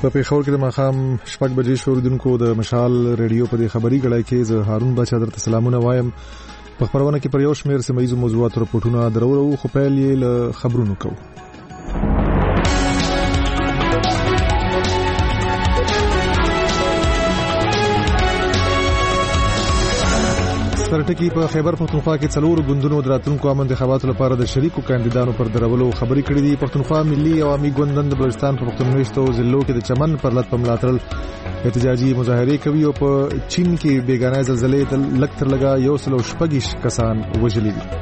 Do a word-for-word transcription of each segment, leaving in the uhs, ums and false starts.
په پیښور کې د ماښام شپږ بجې شو. اوریدونکو د مشال ریډیو په دې خبري غړای کې زه هارون بچا درته سلامونه وایم. په خبرونه کې پر یو شمېر سیمه ییزو موضوعاتو راپورټونه درورو، خو پیل یې له خبرونو کوو. سرټکی په خیبر پښتونخوا کې څلور ګوندونو د راتلونکو عام انتخاباتو لپاره د شریکو کاندیدانو پر درولو خبرې کړې دي. پښتونخوا ملي عوامي ګوند نن د بلوچستان په پښتونخوا ضلعو کې د چمن پر لټ په ملاتړ احتجاجي مظاهره کوي او په چین کې بیګانه زلزلې د لک تر لګا یو سل شپږ کسان وژلي دي.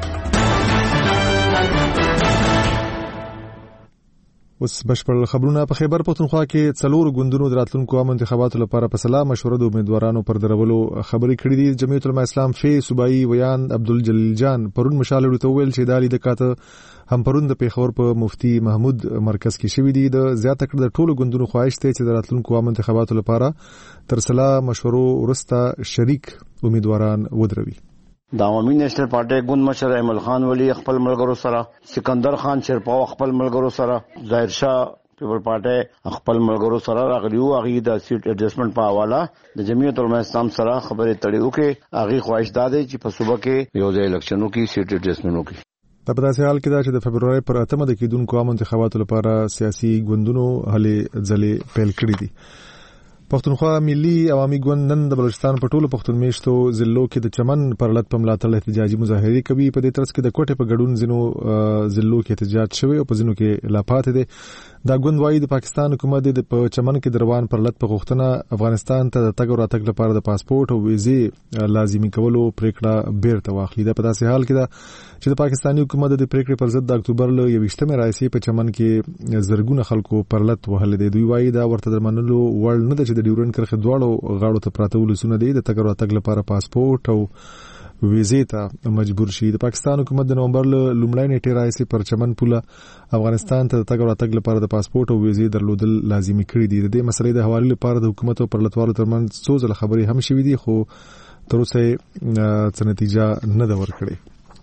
اوس بشپړ خبرونه. په خیبر پښتونخوا کې څلور ګوندونو د راتلونکو عام انتخاباتو لپاره په سلا مشوره د امیدوارانو پر درولو خبرې کړې دي. جمعیت العلماء اسلام فی صوبایي ویان عبدالجلیل جان پرون مشال ورته ویل چې دالي د کاته هم پرون د پیښور په مفتی محمود مرکز کې شوې دي. د زیاته کړ د ټولو ګوندونو خواهش ته چې د راتلونکو عام انتخاباتو لپاره تر سلا مشورو ورسته شریک امیدواران ودروي. د عوامي نېشنل پارټي ګوند مشر ایمل خان ولی خپل ملګرو سره، سکندر خان شیرپاو خپل ملګرو سره، ظاهر شاه پیپل پارټي خپل ملګرو سره راغلیو. هغه د سیټ ایڈجسټمنټ په حواله د جمعیت العلماء اسلام سره خبرې تړیو کې هغه خواهش داده چې په صوبه کې یو ځای الیکشنونو کې سیټ ایڈجسټمنټ وکړي. په داسې حال کې دا چې د فبرवरी پر اتمه د کېدونکو عام انتخاباتو لپاره سیاسي ګوندونو هلې ځلې پیل کړې دي. پښتونخوا ملي عوامي ګوند نن د بلوچستان په ټولو پښتون میشتو ضلعو کې د چمن پر لټ په ملاتړ احتجاجي مظاهره کوي. په دې ترڅ کې د کوټې په ګډون ځینو ضلعو کې احتجاج شوی او په ځینو کې لا پاتې دي. دا ګوند وايي د پاکستان حکومت د په چمن کې دروان پر لټ په غوښتنه افغانستان ته د تګ او راتګ لپاره د پاسپورت او ویزې لازمي کولو پریکړه بیرته واخلي. دا په داسې حال کې ده چې د پاکستاني حکومت د پریکړې پر ضد د اکتوبر له یوویشتمې راځي په چمن کې زرګونه خلکو پر لټ وهل دي. دوی وايي دا ورته درمنلو وړ نه ده چې د ډیورنډ کرښې دواړو غاړو ته پراته ولسونه دي د تګ او راتګ لپاره پاسپورت او ویزې ته مجبور شي. د پاکستان حکومت د نومبر له لومړۍ نیټې راځي پر چمن پوله افغانستان ته د تګ او راتګ لپاره د پاسپورت او ویزې درلودل لازمي کړی دي. د دې مسلې د حوالې لپاره د حکومت او پرلطوالو ترمنځ څو ځله خبرې هم شوې دي، خو تر اوسه څه نتیجه نه ده ورکړې.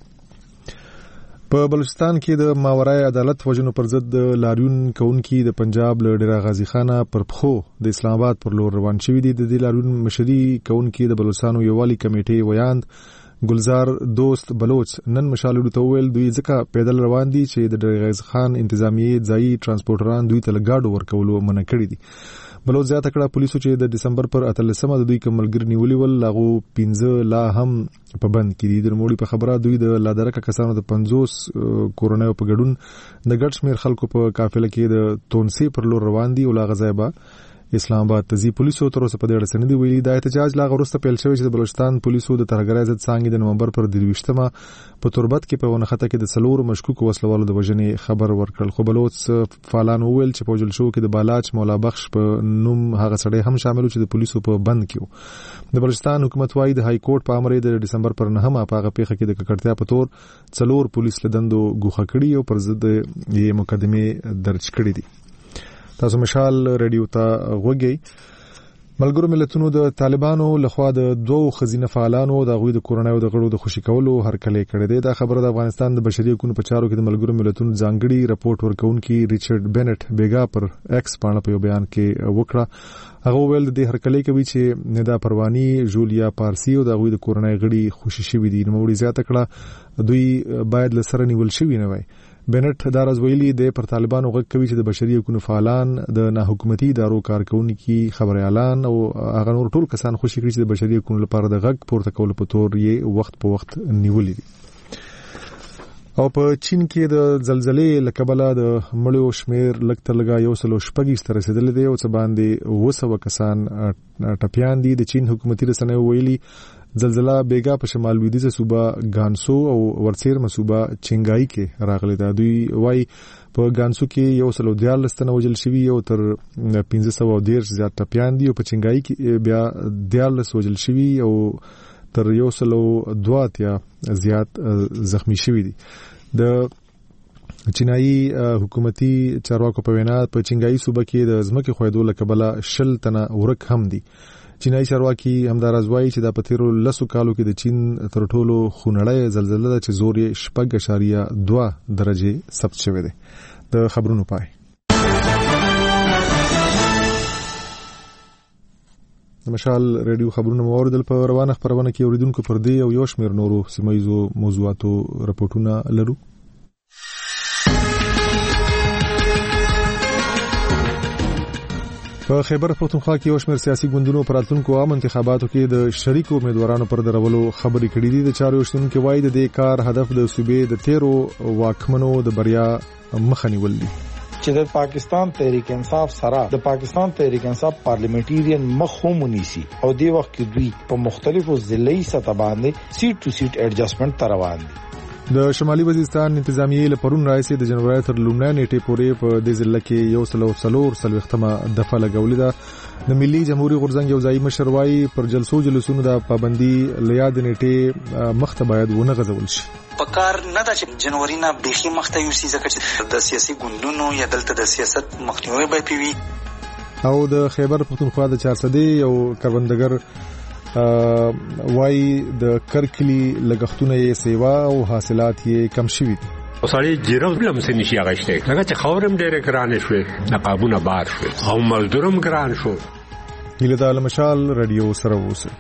په بلوچستان کې د ماورای عدالت وژنو پر ضد لاریون کوونکي د پنجاب له ډیره غازی خانه پر پخو د اسلام آباد پر لور روان شوي دي. د دې لاریون مشري کوونکي د بلوچستانو یووالي کمیټې ویاند ګلزار دوست بلوچ نن مشالو ته ویل دوی ځکه پیدل روان دي چې د ډیره غازی خان انتظامیه ځای ترانسپورټران دوی ته لګاډو ورکولو منع کړی دي. بلوچ زیاته کړه پولیسو چې د دسمبر پر اتلسمه د دوی کوملګر نیولې ول لاغو پنځه لا هم په بند کې دي. د موړي په خبره دوی د لادرکه کسانو د پنځوس کورونیو په ګډون د ګډ شمیر خلکو په قافله کې د تونسي پر لور روان دي او لا غزایبه اسلام آباد تزي پولیسو تر اوسه په دې اړه څه نه دی ویلي. دا احتجاج لا غوښته پیل شوی چې د بلوچستان پولیسو د ترهګرۍ ضد څانګې د نومبر پر درويشتمه په تربت کې په ونخته کې د څلور مشکوک وسلوالو د وژنې خبر ورکړل. خو بلوچ فعالان وویل چې په وجل شو کې د بالاچ مولا بخش په نوم هغه سړی هم شامل چې د پولیسو په بند کې و. د بلوچستان حکومت وايي د های کورټ په امر د دسمبر پر نهمه په هغه پیښه کې د ککړتیا په تور څلور پولیس لدندو ګوښه کړي او پر ضد یې مقدمه درج کړې دي. تاسو مشال ریډیو ته غوږی. ملګرو ملتونو د طالبانو لخوا د دوو خزینه فعالانو د غوی د کورونایو د غړو د خوشی کولو هرکلی کړی دی. دا خبره د افغانستان د بشري حقوقو په چارو کې د ملګرو ملتونو ځانګړي رپورټ ورکونکي ریچارډ بینټ بیګا پر ایکس باندې په یو بیان کې وکړه. هغه ویل د هرکلی کوي چې ندا پروانی جولیا پارسی او د غوی د کورونای غړي خوشی شوي دي. نو وړي زیاته کړه دوی باید لسره نیول شوي نه وي. بینټ دا راز ویلي د پر طالبانو غږ کوي چې د بشري حقوقو فعالان د ناحکومتي ادارو کارکونکي خبري اعلان او هغه نور ټول کسان خوشي کړي چې د بشري حقوقو لپاره د غږ پورته کول په تور یې وخت په وخت نیولې دي. او په چین کې د زلزلې لکبله د مړو شمیر لکتر لګا یو سل شپږ تر رسیدل دي او څه باندې وسو کسان ټپيان دي. د چین حکومتي رسنیو ویلي زلزلہ بیگا په شمال لویدیځه صوبه ګانسو او ورڅیر صوبه چنګای کې راغلی دا. دوی وايي په ګانسو کې یو سل دیارلس تنه وژل شوي او تر پنځه سوه ډیر زیات ټپيان دي او په چنګای کې بیا دیارلس وژل شوي او تر یو سل دوه اتیا زیات زخمی شوي دي. د چینایي حکومتي چارواکو په وینا په چنګای صوبه کې د ځمکې خویدو لکبله شل تنه ورک هم دي. چینایي چارواکي همداراز وایي چې د پتیرو لسو کالو کې د چین تر ټولو خونړۍ زلزلہ ده چې زور یې شپږ اعشاریه دوه درجه ثبت شوی دی. د خبرونو پای مشال ریډیو خبرونه موردل په روانه خبرونه کې اوریدونکو پر دې او یو شمېر نورو سیمایزو موضوعاتو راپورټونه لرو. په خیبر پختونخوا کې یو شمېر سیاسي ګوندونو پر راتلونکو عام انتخاباتو کې د شریکو امیدوارانو پر درولو خبرې کړې دي. د چارو شتونکو وایي د دې کار هدف د صوبې د تیرو واکمنو د بریا مخه نیول دي. چې د پاکستان تحریک انصاف سره د پاکستان تحریک انصاف پارلیمنټیرین مخ هم ونیسي او د وخت کې دوی په مختلفو ضلعي سطح باندې سیټ ټو سیټ ایڈجسټمنټ تر روان دي. د شمالي وزیرستان انتظامیې له پرون راځي د جنوري تر لومړۍ نیټې پورې په دې ضلع کې یو سلو څلور څلوېښتمه دفعه لګولې ده. د ملي جمهوریت غورځنګ یو ځای مشر وایي پر جلسو جلوسونو د پابندي لیاد نیټې مخته باید ونه غځول شي. پکار نه ده چې جنوري نه بيخي مخته یو سي ځکه چې د سیاسي ګوندونو یا دلته د سیاست مخنیوي به پیوي. او د خیبر پختونخوا د چارسدې یو کروندګر وای د کرکلی لګښتونه یې سیوا او حاصلات یې کم شوي دي. وسړي جیرو لمسه نشي اغشته لکه چې خاورم ډېر ګران شوي نقابونه بار شوي او مزدورم ګران شو. هله د مشال رادیو سره ووسه.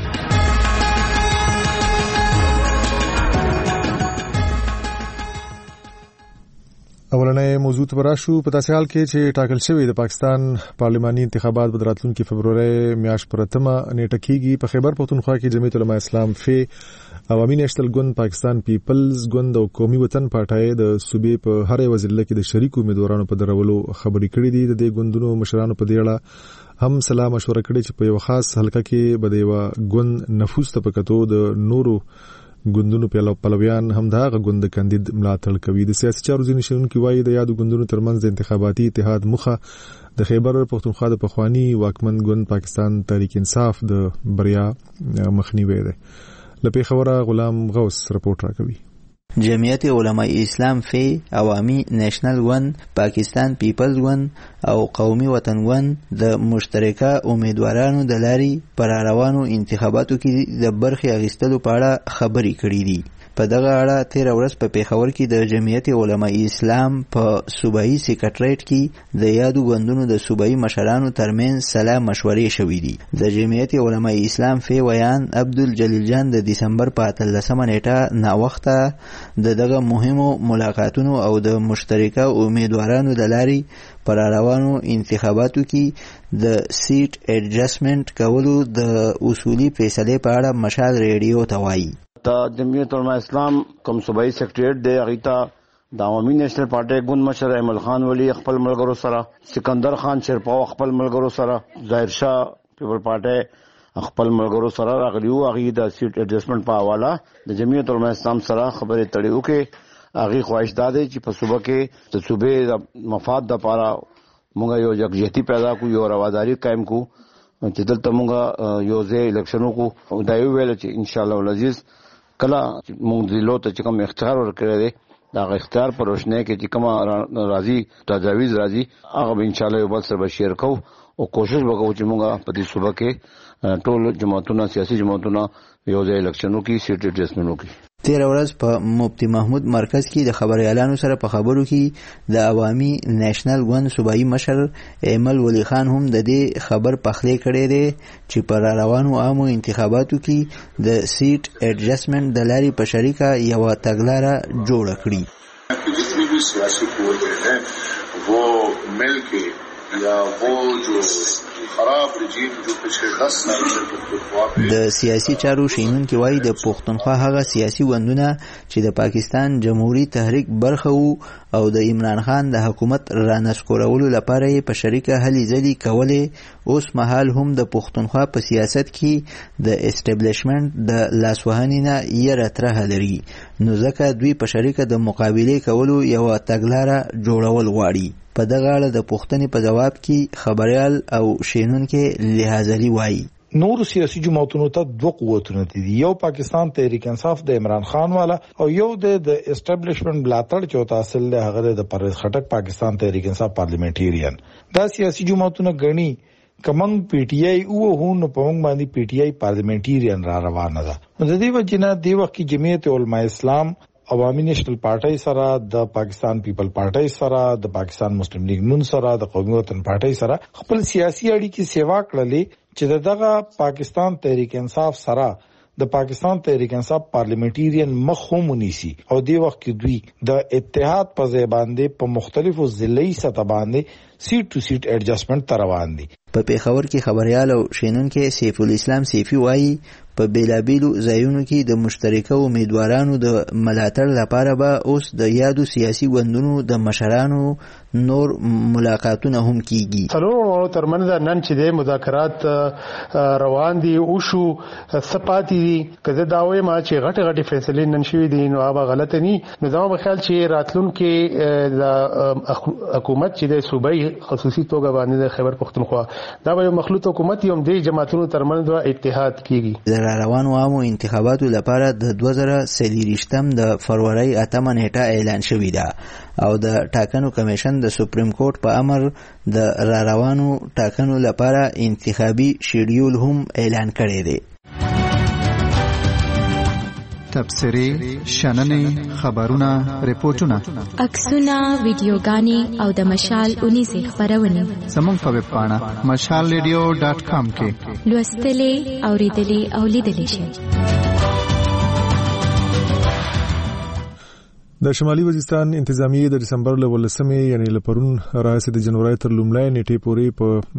اولنې موضوع ته راشو. په داسې حال کې چې ټاکل شوی د پاکستان پارلماني انتخابات په راتلونکي فبرवरी میاشت پر اتمه نیټه کېږي. په خیبر پختونخوا کې جمعیت علماء اسلام فی عوامي نېشنل ګوند، پاکستان پیپلز ګوند او قومي وطن پارټي د صوبې په هر یو ضلع کې د شریکو امیدوارانو په درولو خبرې کړې دي. د دې ګوندونو مشرانو په دې اړه هم سلام مشوره کړې چې په یو خاص حلقه کې به د یو ګوند نفوذ ته پکتو د نورو ګوندونو په پلویان هم دا غوند کاندید ملاتړ کوي. د سیاسي چارو ځینې شنونکو وایي د یادو ګوندونو ترمنځ د انتخاباتي اتحاد مخه د خیبر پختونخوا د پخوانی واکمن ګوند پاکستان تحریک انصاف د بریا مخنیوي ده. لپاره خبره غلام غوث رپورټ راکوي. جمعیت علماء اسلام فی عوامی نیشنل ګوند، پاکستان پیپلز ګوند او قومي وطن ګوند د مشترکه امیدوارانو د لاري پر روانو انتخاباتو کې د برخې اخیستلو په اړه خبرې کړې دي. په دغه اړه تیر ورځ په پیښور کې د جمعیت علماء اسلام په صوبایي سیکریټریټ کې د یادو ګوندونو د صوبایي مشرانو ترمنځ سلا مشورې شوې دي. د جمعیت علماء اسلام فی ویان عبدالجلیل جان د دسمبر په اتلسمه نیټه ناوخته د دغه مهمو ملاقاتونو او د مشترکه امیدوارانو د لاري پر روانو انتخاباتو کې د سیټ ایڈجسټمنټ کولو د اصولي فیصله په اړه مشال ریډیو ته وایي. تا جمعیت علماء اسلام کوم صوبایي سیکریټریټ دی اغیتا د عوامي نېشنل پارټي ګوند مشر احمد خان ولی خپل ملګرو سره، سکندر خان شیرپاو خپل ملګرو سره، ظاهر شاه پیپل پارټي خپل ملګرو سره راغلیو. هغه د سیټ ایڈجسټمنټ په حواله د جمعیت علماء اسلام سره خبرې تړیو کې هغه خواهش داده چې په صوبه کې د صوبې د مفاد د لپاره موږ یو یکجهتي پیدا کو، یو رواداری قائم کو چې دلته موږ یو ځای الیکشنو کو او دا یو ویل چې ان شاء الله العزیز کله موږ ضلعو ته چې کوم اختیار ورکړی دی دا اختیار پر روشنه کې چې کومه راځي تجاویز راځي هغه به ان شاء الله یو بل سره شیر کوو او کوشش وکړو چې موږ په دې صوبه کې ټول جماعتونه سیاسي جماعتونه یو ځای الیکشنو کې سیټ ایڈجسټمنټ وکړي. تیر ورځ په مفتی محمود مرکز کې د خبريالانو سره په خبرو کې د عوامي نېشنل ګوند صوبایي مشر ایمل ولی خان هم د دې خبر پخلې کړې ده چې پر روانو عامو انتخاباتو کې د سیټ ایڈجسټمنټ د لاري په شریکه یو تګلاره جوړه کړي. जितनी भी सियासी कुव्वतें हैं वो मिल के या वो जो خراب رژیم جو पिछले दस साल से پختونخوا د سیاسي چارو شینونکي وایي د پختونخوا هغه سیاسي ګوندونه چې د پاکستان جمهوریت تحریک برخه وو او د عمران خان د حکومت رانسکورولو لپاره یې په شریکه هلې ځلې کولې اوس مهال هم د پختونخوا په سیاست کې د اسټابلیشمنت د لاسوهنې نه یې راتره لري، نو ځکه دوی په شریکه د مقابلې کولو یو تګلاره جوړول غواړي. په دغه اړه د پوښتنې په جواب کې خبريال او شینونکي لحاظري وایي. نور سیاسي جماعتونو ته دوه قوتونه دي، یو پاکستان تحریک انصاف د عمران خان والا او یو د اسټابلیشمنت بلاتړ چې تحصیل له هغه د پرویز خټک پاکستان تحریک انصاف پارلیمنټیرین. دا سیاسي جماعتونه غني کمنګ پی ټی آی او هون په موږ باندې پی ټی آی پارلیمنټیرین را روانه ده. د دې وجنه د وخت کې جمعیت علماء اسلام عوامي نېشنل پارټي سره، د پاکستان پیپل پارټي سره، د پاکستان مسلم لیگ نون سره، د قومي وطن پارټي سره خپل سیاسي اړیکې سیوا کړلې چې دغه پاکستان تحریک انصاف سره د پاکستان تحریک انصاف پارلیمنټیرین مخهم ونیسي او دی وخت کې دوی د اتحاد په ځای باندې په مختلفو ضلعي سطح باندې سیټ ټو سیټ ایڈجسټمنٹ ته روان دي. په پیښور کې خبريال او شینونکو سیف الاسلام سیفي وایي په بیلابیلو ځایونو کې د مشترکه امیدوارانو د ملاتړ لپاره به اوس د یادو سیاسي ګوندونو د مشرانو نور ملاقاتونه هم کیږي. څلورو ترمنځ نن چې د مذاکرات روان دي او شو سپاتی دي کله دا وایي ما چې غټه غټه فیصله نن شوې دي نو هغه غلطه ني. نو زما په خیال چې راتلونکو د حکومت چې د صوبایي خصوصي توګه باندې د خیبر پختونخوا دا به مخلوط حکومت یم د جماعتونو ترمنځ اتحاد کیږي. د روانو عامو انتخاباتو لپاره د دوه زره څلوېښتم د فروری اتمه نیټه اعلان شوې ده او د ټاکنو کمیشن د سپریم کورټ په امر د را روانو ټاکنو لپاره انتخابي شیډیول هم اعلان کړی دی. تبصرې، شننې، خبرونه، ریپورتونه، عکسونه، ویډیوګانې او د مشال اونیزې خبرونه زموږ په ویب پاڼه مشال ریډیو ډاټ کام کې لوستلې، اوریدلې او لیدلې شئ. د شمالي وزیرستان انتظامیه د دسمبر له ولسمې یعنی لپرون راځي د جنوري تر لومړۍ نیټې پورې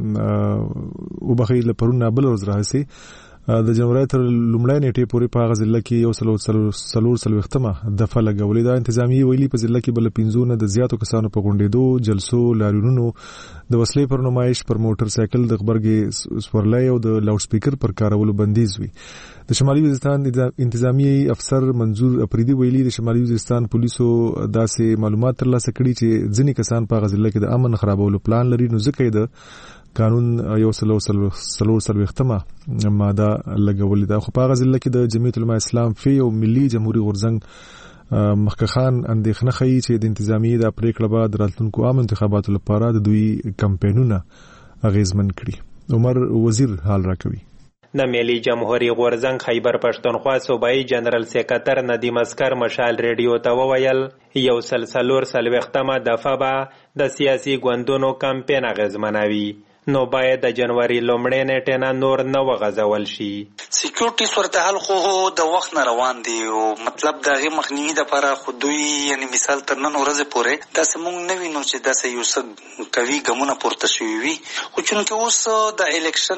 په وبخې لپرون نابل ورځ راځي د جنوري تر لومړۍ نیټې پورې په غزل کې یو سلو سلور سلوختمه دفعه لګولې. دا انتظامیه ویلي په ځل کې بل پنځونه د زیاتو کسانو په غونډېدو، جلسو، لاریونونو، د وسلې پر نمایش، پر موټر سایکل د خبرګي سپورلای او د لاوډ سپیکر پر کارولو بندیز وي. د شمالي وزیرستان انتظامیه افسر منظور اپریدي ویلي د شمالي وزیرستان پولیسو داسې معلومات ترلاسه کړي چې ځینې کسان په غزل کې د امن خرابولو پلان لري، نو ځکه د قانون یو سلو سلور سلوختمه ماده لګولې ده. خو په غزل کې د جمعیت العلماء اسلام فی او ملي جمهوریت غورځنګ مخکخان اندېښنه ښیي چې د انتظامیه د پریکړه بعد راتلونکو عام انتخاباتو لپاره د دوی کمپاینونه اغیزمن کړي. عمر وزیر حال راکوي. د ملي جمهوریت غورځنګ خیبر پښتونخوا صوبایي جنرال سیکریټر ندیم اسکر مشال ریډیو ته وویل یو سلسلور سلوختمه دفعه به د سیاسي ګوندونو کمپاین اغیزمنوي، نو باید د جنوري لومړۍ نیټې نه نور نه وغځول شي. سکیورټي صورتحال خو د وخت نه روان دي او مطلب د هغې مخنیوي دپاره خو دوی یعنې مثال تر نن ورځې پورې داسې موږ نه وینو چې داسې یو څه قوي ګامونه پورته شوي وي. خو چونکې اوس د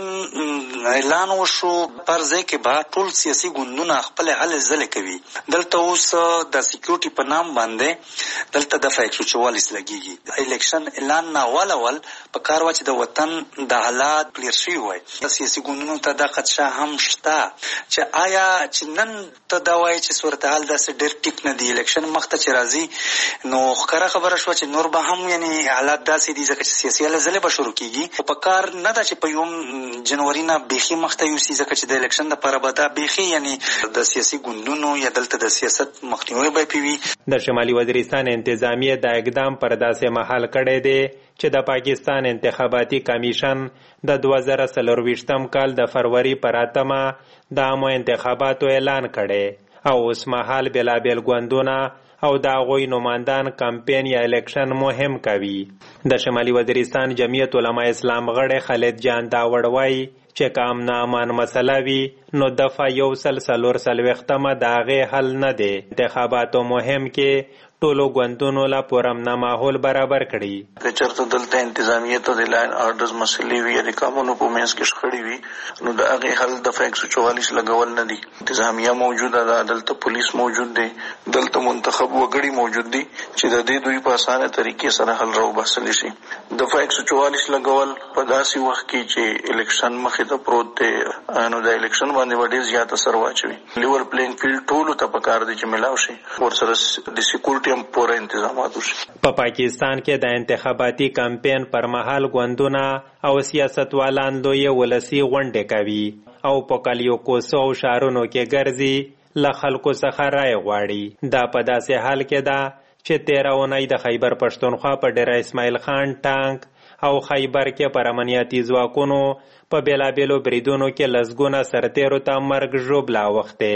الیکشن اعلان وشو پر ځای کې به ټول سیاسي ګوندونه خپلې هلې ځلې کوي. دلته اوس د سکیورټي په نام باندې دلته دفعه یک سو چوالیس لګېږي. الیکشن اعلان نه اول اول په کار وه چې د وطن د حالات کلیر شوي وای. د سیاسي ګوندونو ته دا خدشه هم شته چې آیا چې نن ته دا وایي چې صورتحال داسې ډېر ټیک نه دی، الیکشن مخته چې راځي نو ښکاره خبره شوه چې نور به هم یعنې حالات داسې دي ځکه چې سیاسي هلې ځلې به شروع کېږي. خو په کار نه ده چې په یوم جنوري نه بیخي مخته یوسي ځکه چې د الیکشن دپاره به دا بیخي یعنې د سیاسي ګوندونو یا دلته د سیاست مخنیوی به پې وي. د شمالي وزیرستان انتظامیه دا اقدام پر داسې مهال کړی دی چې د پاکستان انتخاباتي کمیشن د دوه زره څلرویشتم کال د فروری پر اتمه د عامو انتخاباتو اعلان کړی او اوس مهال بېلابېل ګوندونه او د هغوی نمایندان کمپین یا الیکشن مهم کوي. د شمالي وزیرستان جمعیت علماء اسلام غړی خالد جان داوړ وایي چې که امن امان مسله وي نو دفعه یو سل څلور څلوېښتمه د هغې حل نه دی. انتخاباتو مهم کې ټولو ګوندونو له پرامنه ماحول برابر کړي. که چېرته دلته انتظامیه ته د لاین آرډرز مسلې وي یا د قانونو په منځ کې شخړې وي نو د هغې حل دفعه یک سو چوالیس لګول نه دي. انتظامیه موجوده ده، دلته پولیس موجود دی، دلته منتخب وګړي موجود دي چې د دې دوی په اسانه طریقې سره حل راوباسلی شي. دفعه یک سو چوالیس لګول په داسې وخت کې چې الیکشن مخې ته پروت دی نو د الیکشن باندې به ډېر زیات اثر واچوي. لیول پلینګ فیلډ ټولو ته پکار دی چې ملاو شي ورسره د سکیورټي پوره انتظامات وشي. په پاکستان کې د انتخاباتي کمپاین پر مهال ګوندونه او سیاستوالان لوی ولسی غونډې کوي او په کلیو کوڅو او ښارونو کې ګرځي له خلکو څخه رای غواړي. دا په داسې حال کې ده چې تیره اونۍ د خیبر پښتونخوا په ډیره اسماعیل خان ټانک او خیبر کې پر امنیتي ځواکونو په بېلابېلو بریدونو کې لسګونه سرتیرو ته مرګ ژوبله اوښتې.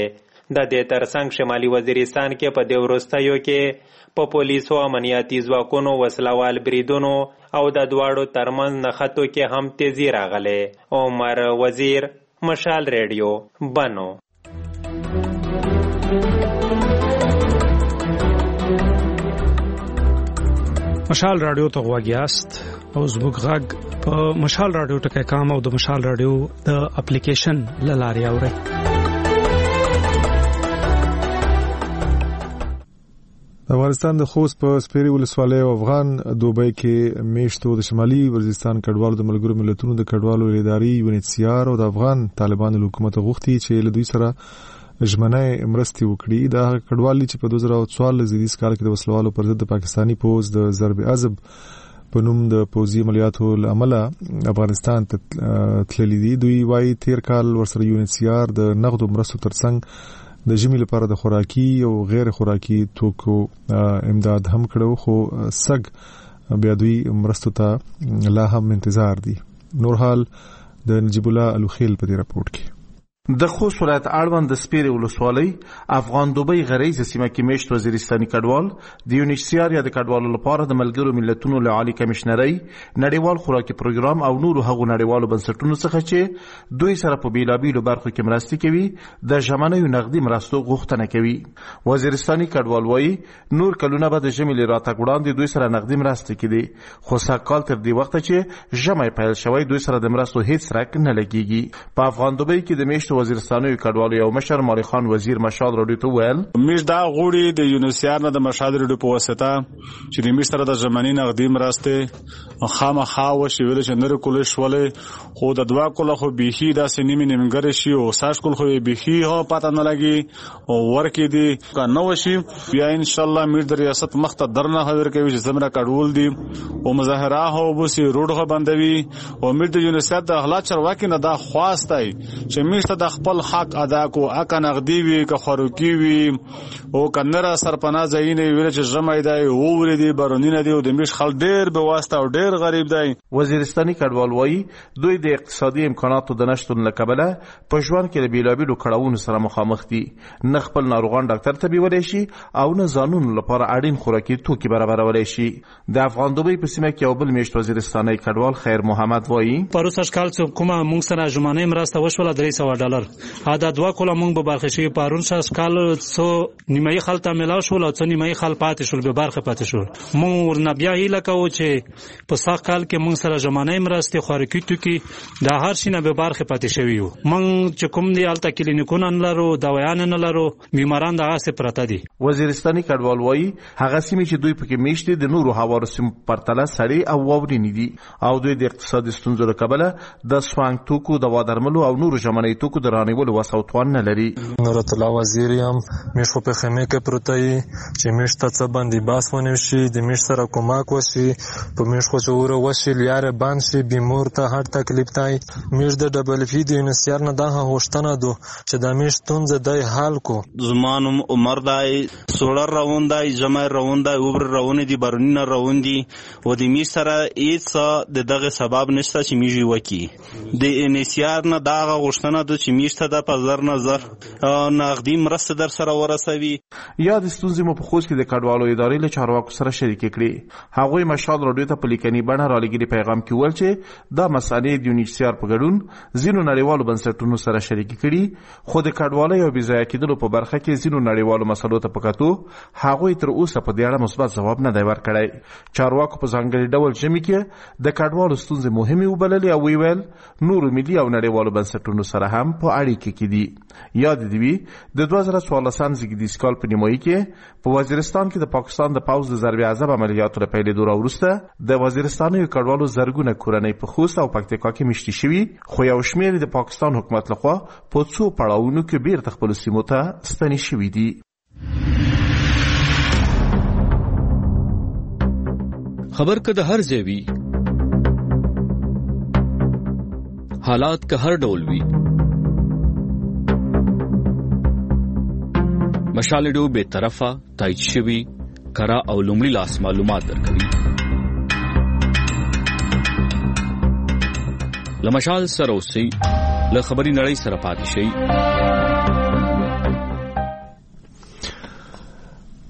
د دې ترڅنګ شمالي وزیرستان کې په دې وروستیو کې په پولیسو امنیتي ځواکونو وسلوال بریدونو او د دواړو ترمنځ نښتو کې هم تیزی راغلی. عمر وزیر، مشال ریډیو، بنو. مشال رادیو ته غواګیاست او زموږ غږ په مشال رادیو ټکی کام او د مشال رادیو د اپلیکیشن له لارې اورئ. افغانستان د خوست په سپیري ولسوالۍ او افغان دوبۍ کې میشتو د شمالي وزیرستان کډوالو د ملګرو ملتونو د کډوالو اداري یو ان ایچ سی آر او د افغان طالبانو حکومت غوښتي چې له دوی سره ژمنه مرستې وکړي. دا کډوالي چې په دوه زره څوارلس زیږدیز کال کې د وسلوالو پر ضد د پاکستاني پوځ د ضرب عذب په نوم د پوځي عملیاتو له امله افغانستان ته تللي دي. دوی وايي تیر کال ورسره یو ان ایچ سی آر د نغدو مرستو ترڅنګ د ژمي لپاره د خوراکي او غیر خوراکي توکو امداد هم کړو، خو سګ بیا دوی مرستو ته لا هم انتظار دي. نور حال د نجیب الله الوخیل په دې راپورټ کې. د خوست ولایت اړوند د سپیري ولسوالۍ افغان دوبۍ غریزه سیمه کې میشت وزیرستاني کډوال د یو ان ایچ سی آر یا د کډوالو لپاره د ملګرو ملتونو له عالی کمشنرۍ نړیوال خوراکي پروګرام او نورو هغو نړیوالو بنسټونو څخه چې دوی سره په بیلابیلو برخو کې مرستې کوي د ژمنیو نغدي مرستو غوښتنه کوي. وزیرستاني کډوال وایي نور کلونه به د ژمي له راتګ وړاندې دوی سره نغدي مرستې کړي، خو سږکال تر دې وخته چې ژمی پیل شوی دوی سره د مرستو هیڅ رک نه لګیږي. په افغان دوبۍ کې د میشت وزیرستاني کډوالو یو مشر مالک خان وزیر مشال رادیو ته ویل میش دا غوړي د یونیسیار نه د مشال رادیو په واسطه چې د میش سره د ژمنی نغدي مرسته خامخا وشي ویل چې نر کول شولې خو د دوا کول خو بيخي دا سنیمه نیمګر شي او ساش کول خو بيخي هو پته نه لګي او ورکې دي کا نو شي بیا ان شاء الله میش د ریاست مخته درنه حاضر کوي چې زمرا کډول دي او مظاهره هو بوسي روډغه بندوي او میش د یونیسیار د اخلاق چرواکي نه دا خواستای چې میش ته د خپل حق ادا کو اکه نغدي وي که خوراکي وي او کنره سرپناه ځایونه ویل چې جمع دی او ور دي بارونینه دي او د میش خل ډیر به واسطه او ډیر غریب دی. وزیرستاني کډوال وایي دوی د اقتصادي امکاناتو د نشتون له کبله په ژوند کې د بیلابیلو کړاوونو سره مخامخ دي، نه خپل ناروغان ډاکټر ته بیولای شي او نه ځانونو لپاره اړین خوراکي توکي برابرولای شي. د افغان دوبۍ په سیمه کې یو بل میشت وزیرستاني کډوال خیر محمد وایي پروسه کال چې کومه مونږ سره ژمنه مرسته وشوله درې سوه ډالر ادا دوا کوله مونږ به برخه شي پارون شاس کال څو نیمایي خل ته ملاو شول او څو نیمایي خل پاتې شول به برخه پاتې شول. مونږ ورنه بیا هیله کوو چې په ساق کال کې مونږ سره ژمنه مرسته خوراکي توکي د هر شي نه به برخه پاتې شوی یو. مونږ چې کوم دی الته کلینیکونه نه لرو، دوايان نه لرو، بیماران دغه څه پراته دي. وزیرستاني کډوال وایي هغه سیمې چې دوی پکې میشته د نورو هوارو سیمو پرتله سړې او واورینې دي او دوی د اقتصادي ستونزو له کبله د سوانګ توکو، دوا درملو او نورو ژمنی توکو د رانیولو وسو توان نه لري. نورت الله وزیر یم میش په خیمه کې پروتای چې میش ته څه باندې باس ونیو شي د میش سره کومک وشي په میش خو چور وشي لیاره باندې شي بیمور ته هر تکلیف تای میش د ډبل فی د یونیسیار نه دغه هوښتنه دو چې د میش تونز دای حل کو زمانم عمر دای سولر روان دای جمع روان دای اوبر روان دي بارونی روان دي و د میش سره هیڅ د دغه سبب نشته چې میږي وکی د یونیسیار نه دغه غوښتنه د چې میش ته د پزر نظر نغدي مرسته در سره ورسوي. یا د ستونزې مو په خوست کې د کډوالو ادارې له چارواکو سره شریک کړي. هغوی مشال رادیو ته په لیکني بڼه رالیږلي پیغام کې ویل چې دا مسالې د یو ان ایچ سی آر په ګډون ځینو نړیوالو بنسټونو سره شریک کړي، خو د کډوالۍ او بېځایه کېدلو په برخه کې ځینو نړیوالو مسلو ته په کتو هغوی تر اوسه په دې اړه مثبت ځواب نه دی ورکړی. چارواکو په ځانګړي ډول ژمي کې د کډوالو ستونزې مهمې وبللې او ویل نورو ملي او نړیوالو بنسټونو سره هم په اړیکه کې دي. یاد دی وی د دوه زره څوارلسم زیږدیز کال په نیمایي کې په وزیرستان کې د پاکستان د پوځ د ضرب عذاب عملیاتو له پیلېدو وروسته د وزیرستاني کډوالو زرګونه کورنۍ په خوست او پکتیکا کې میشتي شوي، خو یو شمېر د پاکستان حکومت لخوا په څو پړاوونو کې بیرته خپلو سیمو ته ستنې شوي دي. خبر که د هر ځای وي، حالات که هر ډول وي، مشال ډیو به طرفه تایید شوی کرا او لومړي لاس معلومات درکوي. لمشال سره اوسئ، له خبري نړۍ سره پاتې شئ.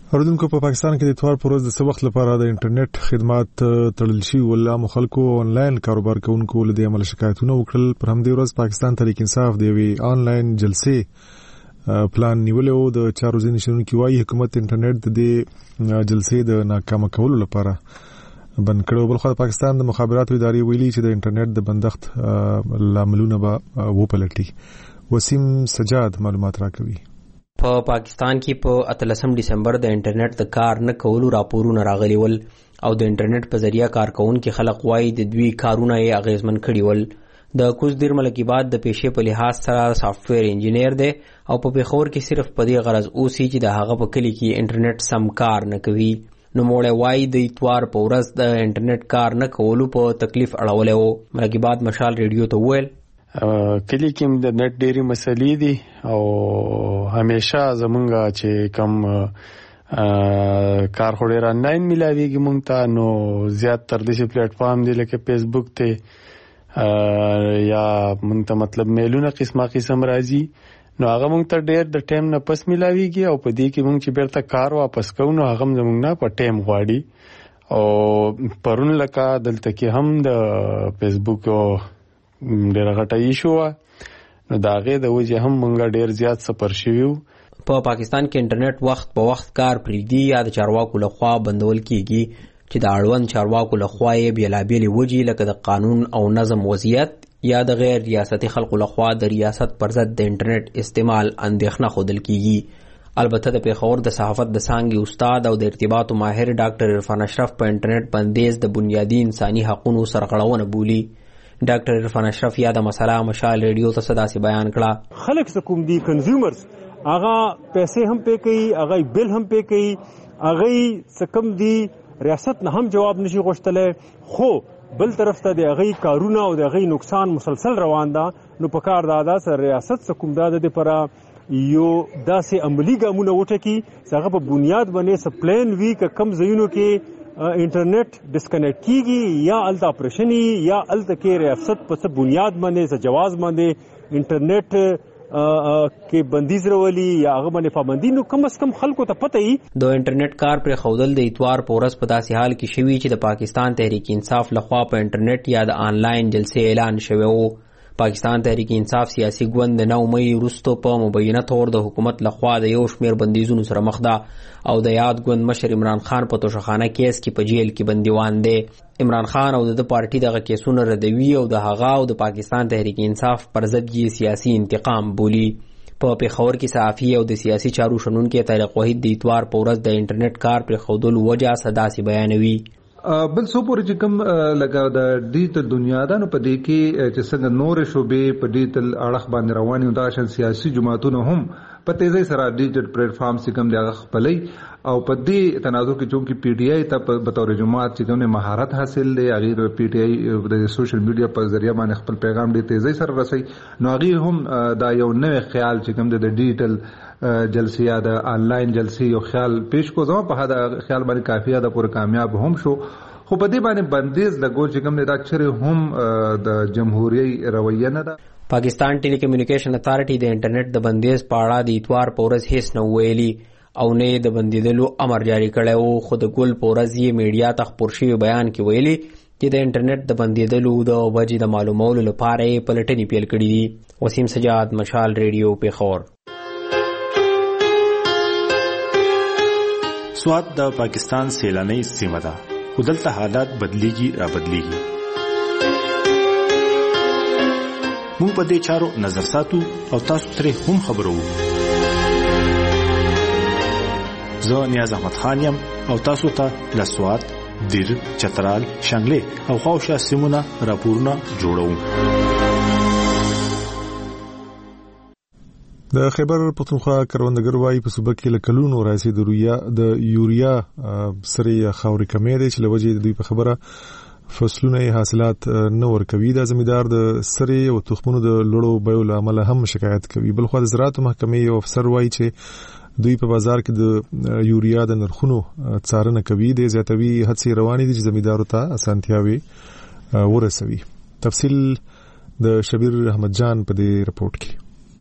اوردونکو په پاکستان کې د اتوار پر ورځ د څه وخت لپاره د انټرنیټ خدمات تړل شوي ول، عامو خلکو آنلاین کاروبار کوونکو له دې عمله شکایتونه وکړل. پر همدې ورځ پاکستان تحریک انصاف د یوې آنلاین جلسې پلان نیولی و. د چارو ځینې شنونکي وایي حکومت انټرنیټ د دې جلسې د ناکامه کولو لپاره بند کړی. بلخوا د پاکستان د مخابراتو ادارې ویلي چې د انټرنیټ د بندښت لاملونه به وپلټي. وسیم سجاد معلومات راکوي. په پا پاکستان کې په اتلسم ډسمبر د انټرنیټ د کار نه کولو راپورونه راغلي ول او د انټرنیټ په ذریعہ کار کوونکي خلک وایي د دوی کارونه یې اغیزمن کړي ول. د کوزدیر ملکیبات د پیشې په لحاظ سره سافټویر انجینیر دی او په پیښور کې صرف په دې غرض اوسي چې د هغه په کلي کې انټرنیټ سم کار نه کوي. نو موړی وایي د اتوار په ورځ د انټرنیټ کار نه کولو په تکلیف اړولی و. ملکیبات مشال ریډیو ته وویل کلی کې د نت ډېری مسلې دي او همیشه زمونږ چې کم کار خو ډېر آنلاین میلاویږي مونږ ته، نو زیات تر دې پلیټ فارم دی لکه فیسبوک ته یا مونږ ته مطلب میلونه قسمه قسم راځي، نو هغه مونږ ته ډېر د ټایم نه پس میلاویږي او په دې کې مونږ چې بیرته کار واپس کوو نو هغه زمونږ نه په ټایم غواړي. او پرون لکه دلته کې هم د فیسبوک ډېر غټه ایشو وه، نو د هغې د وجې هم مونږ ډېر زیات سفر شوي وو. په پاکستان کې انټرنیټ وخت په وخت کار پرېږدي یا د چارواکو لخوا بندول کیږي چې د اړوند چارواکو لخوا یې بېلابېلې وجې لکه د قانون او نظم وضعیت یا د غیر ریاستي خلکو لخوا د ریاست پر ضد د انټرنیټ استعمال اندېښنه ښودل کیږي. البته د پیښور د صحافت د څانګې استاد او د ارتباطو ماهر ډاکټر عرفان اشرف په انټرنیټ بندیز د بنیادي انساني حقونو سرغړونه بولي. ډاکټر عرفان اشرف یا د مسله مشال ریډیو ته صداسي بیان کړه. خلک څه کوم دي کنزیومرز هغه پیسې هم پے کوي، هغه بل هم پے کوي، هغه څه کم دي ریاست نه هم جواب نشي غوښتلی، خو بل طرف ته د هغه کارونه او د هغه نقصان مسلسل روان ده. نو په کار دا ده سره ریاست څه کوم ده د پر یو داسې عملی ګامونه وټکي چې هغه په بنیاد باندې سپلین وی ک کم ځایونو کې انټرنیټ ډسکنیکټ کیږي یا الته اپریشنی یا الته کې ریاست په څه بنیاد باندې څه جواز باندې انټرنیټ کې بندیز راولي یا هغه باندې پابندي، نو کم از کم خلکو ته پته وي. د انټرنیټ کار پر خودل د اتوار په ورځ په داسې حال کې شوي چې د پاکستان تحریک انصاف لخوا په انټرنیټ یا د آنلاین جلسې اعلان شوی و. پاکستان تحریک انصاف سیاسي ګوند د نو مئی وروسته په مبینه تور د حکومت لخوا د یو شمیر بندیزونو سره مخ ده او د یاد ګوند مشر عمران خان په توشخانه کیس کې په جیل کې بندیوان دی. عمران خان او د پارټي دغه کیسونه ردوي او د هغه او د پاکستان تحریک انصاف پر ضد یې سیاسي انتقام بولي. په پیښور کې صحافي او د سیاسي چارو شنونکي طارق وحید د اتوار په ورځ د انټرنیټ کار پر خودل وجه صداسي بیانوي. بل څو پورې چې کوم لکه د ډیجیټل دنیا ده نو په دې کې چې څنګه نورې شوبې په ډیجیټل اړخ باندې رواني دا شان سیاسي جماعتونه هم په تیزی سره ډیجیټل پلیټ فارم چې کوم دی هغه خپلې او په دې تناظر کې چونکې پی ټی آی ته په تور جماعت چې کوم مهارت حاصل دی هغه پی ټی آی د سوشل میډیا په ذریعہ باندې خپل پیغام ډېر تیزی سره رسوي، نو هغه هم دا یو نوې خیال چې کوم د ډیجیټل جلسې یا د آنلاین جلسې یو خیال پیش کو زما په هدا خیال باندې کافیه ده پوره کامیاب هم شو، خو په دې باندې بندیز لګول چې کوم دا چره هم د جمهوریت رویه نه ده. پاکستان ټیلی کمیونیکیشن اتھارټي د انټرنیټ د بندیز په اړه د اتوار په ورځ هیڅ نه ویلي او نه د بندیدلو امر جاری کړی وو، خو د ګل په ورځ یې میډیا ته خپور شوي بیان کې ویلي چې د انټرنیټ د بندیدلو د وجې د معلومولو لپاره یې پلټنې پیل کړي دي. وسیم سجاد مشال ریډیو پیښور. سوات د پاکستان سیلاني سیمه ده، خو دلته حالات بدلیږي را بدلیږي. موږ په دې چارو نظر ساتو او تاسو ترې هم خبرو. زه نیاز احمد خان یم او تاسو ته له سوات، دیر، چترال، شانګلې او خواوشا سیمونه راپورونه جوړوم. د خیبر پښتونخوا کروندګر وايي په صوبه کې له کلونو راځي د یوریا د یوریا سره خاورې کمې دي چې لوجې د دوی په خبره فصلونه حاصلات نه ورکوي. د زمیدار د سره او تخمونو د لړو بیو له عمله هم شکایت کوي. بلخو د زراعت محکمې یو افسر وايي چې دوی په بازار کې د یوریا د نرخونو څارنه کوي. د زیاتوي هڅې روانې دي چې زمیدارو ته اسانتیاوي ورسوي. تفصیل د شبیر احمد جان په دې رپورت کې.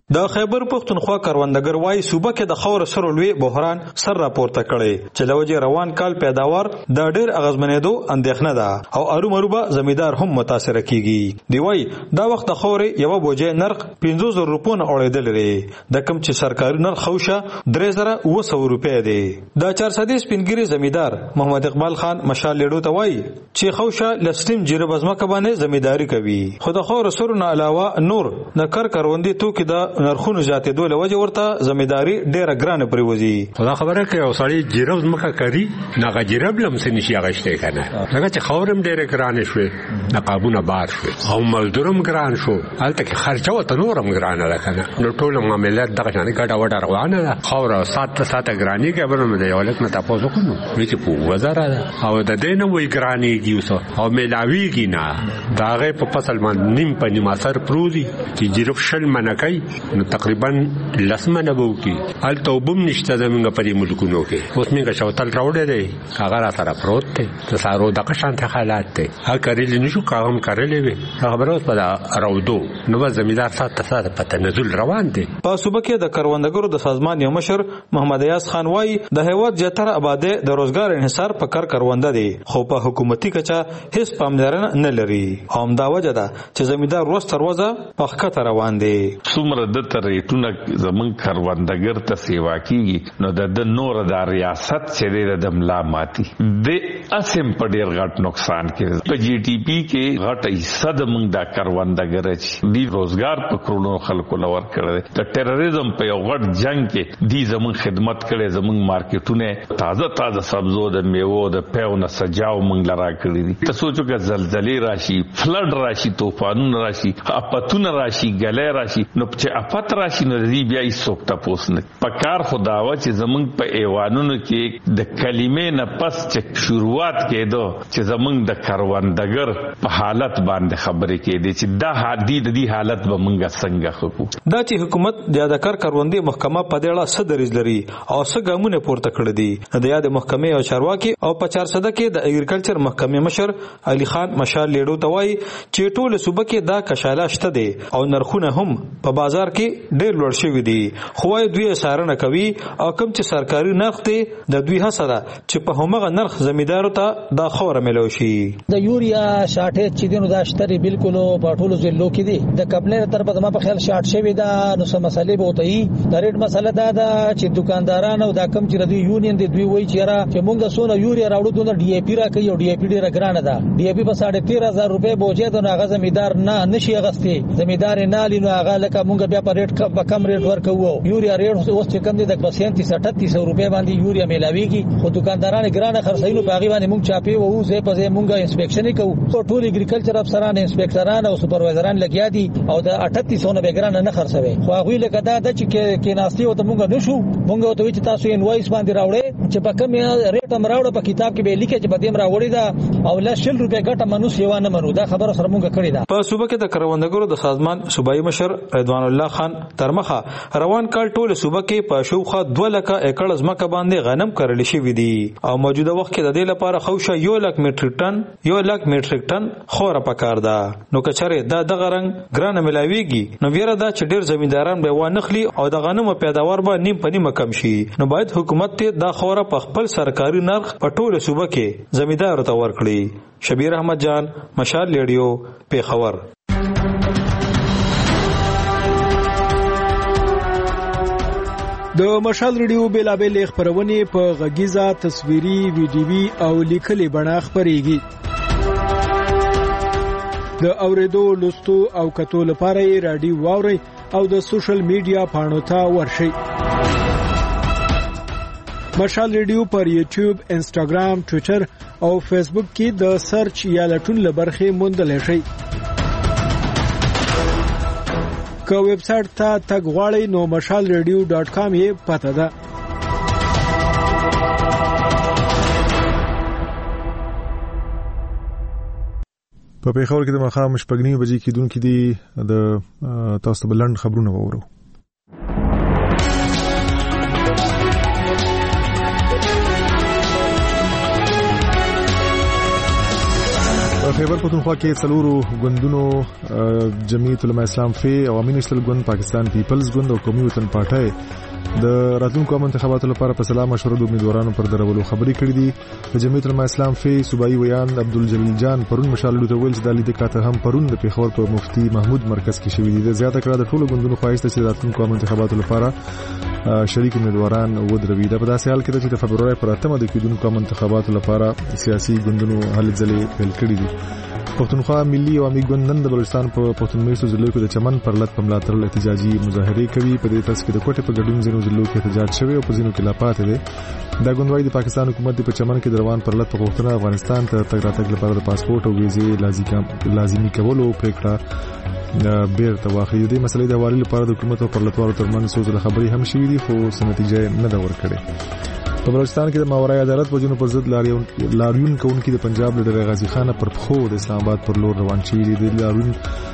د خیبر پښتونخوا کروندګر وايي صوبه کې د خاور سره لوی بحران سر راپورته کړي چې لوجه روان کال پیداوار د ډېر اغزمنېدو اندېښنه ده او ارومروبه زمیدار هم متاثر کیږي دی وايي دا وخت د خاورې یو بوجه نرخ پنځه زره روپیه اورېدل لري د کم چې سرکاري نرخ خوشه درې زره اوه سوه روپیه دی د چار سدې سپینګری زمیدار محمد اقبال خان مشال لیډو ته وايي چې خوشه لسټیم جره بزمکه باندې زمیداری کوي خو د خاور سره نه علاوه نور د کار کروندې توکي د نرخونو زیاتېدو له وجه ورته زمیداری ډیره ګرانه پریوزي خدا خبره کوي او سړی جیرو مکه کوي نه جیرب لم سن شي غشته کنه هغه چې خاورم ډیره ګرانه شوې نقابونه بار شوې او مزدورم ګران شو البته کې خرچه وته نورم ګرانه ده کنه نو ټول معاملات دغه شان ګډه وډه روانه ده خاور سات سات ګرانی کې برنامه دی ولک نه تاسو کو نو چې په وزاره ده او د دینه وی ګرانی کیوسو او ملاویږي نه داغه په فصل باندې نیم په نیم اثر پروزي چې جیرو شل منکای نو تقریبا لسمنه بو کی ال توبم نشته زمونږ په ملکونو کې اوس موږ شوتل راوړې دی هغه را سره پروت دی د سارو د قشانت حالات دی هغه کړل نشو کارم کړلې وي خبره اوس په راودو نو زمیدار سات سات په تنزل روان دی په صوبه کې د کروندګرو د سازمان یو مشر محمد ایاز خان وايي د هیواد زیاتره آباده د روزګار انحصار په کار کرونده دي خو په حکومتي کچا هیڅ پاملرنه نه لري هم دا وجه ده چې زمیدار ورځ تر ورځې په خطر روان دي څومره د ترېټونه زمون کروندګر ته سیوا کیږي نو د نور د ریاست چې د ملا ماتي د اسیم په ډیر غټ نقصان کې په جی ټي پی کې غټ حصہ د موږ د کروندګر چې دی روزګار په کرونو خلکو لور کړی د ټیرریزم په یو غټ جنگ کې دی زمون خدمت کړي زمون مارکیټونه تازه تازه سبزو د میوو د پیونه سجاو موږ لرا کړی دي تاسو چې زلزلې راشي فلډ راشي طوفانونه راشي اپتون راشي ګلې راشي نو چې اپت راشي نو دی بیا یې څوک تاسو نه پکار خداوا چې زمونږ په ایوانونو کې د کلمې نه پس چې شروعات کېدو چې زمونږ د کروندګر په حالت باندې خبرې کېدې چې دا حادي د دې حالت به مونږه څنګه خو دا چې حکومت د یادکار کروندې محکمه په دېړه صدرز لري او څه ګامونه پورته کړی دي د یاد محکمې او چارواکي او په چار صده کې د اګریکلچر محکمې مشر علي خان مشال لیډو ته وایي چې ټول صوبه کې دا کشاله شته دي او نرخونه هم په بازار کې ډېر لوړ شوي دي خو دوی سارنه کوي او کوم چې سرکاري نرخ دی د دوی هڅه ده چې په همغه نرخ زمیدارو ته دا خوره ملو شي د یوریا شاټه چې دینو دا شتري بالکل په ټولو ځلو کې دي د کپلې تر په ما په خیال شاټ شوی دا نو سم مسلې به وته د ریټ مسله دا ده چې دکاندارانو دا کم چې دوی یونین دي دوی وایي چې را چې مونږ سونه یوریا راوړو د ډي ای پی را کوي او ډي ای پی ډیره ګرانه ده ډي ای پی په تیرہ ہزار روپے بوجه د هغه زمیدار نه نشي غستي زمیدار نه لینو هغه لکه مونږ بیا په ریټ کم ریټ ورکوو یوریا ریټ اوس چې کم دي د سینتیس اٹھتیس روپے باندې یوریا ملاويږي خو دکاندارانو ګرانه خرڅینو په هغه باندې مونږ چاپی وو زه په زه مونږه انسپیکشن کوو ټول اګریکلچر افسران انسپیکټران او سپروایزران لګیا دي او د اٹھتیس نه بګرانه نه خرڅوي خو هغه لکه دا د چې کې ناستي او ته مونږ نشو مونږ ته چې تاسو انوایس باندې راوړې چې په کوم ریټ هم راوړو په کتاب کې به لیکي چې په دې راوړی دا او ل شل روپے ګټه منو سیوا نه منو دا خبره سره مونږ کړی دا په صوبه کې د کروندګرو د سازمان صوبایي مشر رضوان الله خان ترمخه روان کال ټول صوبه کې په شوخه دوه لکه ایکړ ځمکه باندې غنم کرل شوی دي او موجوده وخت کې د دې لپاره خوشه یو لک میټریک ټن یو لک میټریک ټن خوره پکار ده نو کچره دا دغه رنګ ګرانه ملاويږي نو ویره دا چې ډیر زمینداران به و نخلي او د غنمو پیداوار به نیم په نیمه کم شي نو باید حکومت ته دا خوره په خپل سرکاري نرخ په ټول صوبه کې زمیندارو ته ورکړي شبیر احمد جان مشال لیډیو پیښور د مشال ریډیو بیلابل خبرونه په غږیزه تصویري ویډیوي او لیکلي بڼه خبريږي د اوریدو لوستو او کتو لپاره رادیو واوري او د سوشل میډیا پاڼو ته ورشي مشال ریډیو پر یوټیوب انسټاګرام ټوئیټر او فیسبوک کې د سرچ یا لټون لبرخه موندل شي که ویب سټ ته تګ غواړئ نو مشال ریډیو ډاٹ کام یې پته ده په پیښور کې د مخام شپږنی بجې کې دونکو دي د تاسو بلند خبرونه وورو په خیبر پختونخوا کې څلورو ګوندونو جمعیت العلماء اسلام فی عوامي نېشنل ګوند، پاکستان پیپلز ګوند او قومي وطن پارټي د راتلونکو عام انتخاباتو لپاره په سلا مشوره د امیدوارانو پر درولو خبرې کړې دي. د جمعیت العلماء اسلام فی صوبایي ویان عبدالجلیل جان پرون مشالو ته ویل چې د لیدو کاته هم پرون د پیښور په مفتی محمود مرکز کې شوې دي. زیاته کړه د ټولو ګوندونو خواهش چې د راتلونکو عام انتخاباتو لپاره شریک امیدواران ودروي. د په داسې حال کې چې د فبرवरी پر اتمه د کېدونکو عام انتخاباتو لپاره سیاسي ګوندونو هلې ځلې پیل کړې دي. پښتونخوا ملي عوامي ګوند نن د بلوچستان په پښتون میشتو ضلعو کې د چمن پر لټ په ملاتړ احتجاجي مظاهره کوي. په دې ترڅ کې د کوټې په ګډون ځینو ضلعو کې احتجاج شوی او په ځینو کې لا پاتې دی. دا ګوند وايي د پاکستان حکومت په چمن کې د روان پر لټ په غوښتنه افغانستان ته تګ راتګ لپاره د پاسپورت او ویزې لازمي کولو پریکړه بیرته واخلي. د مسلې د حوالې لپاره د حکومت او پرلطوالو ترمنځ څو ځله خبرې هم شوې دي خو څه نتیجه نه ده ورکړې. په بلوچستان کې د ماورای عدالت وجنو پر ضد لاریون کوونکي د پنجاب لیډر غازی خان پر پخو د اسلام آباد پر لور روان شوي دي. د لاریون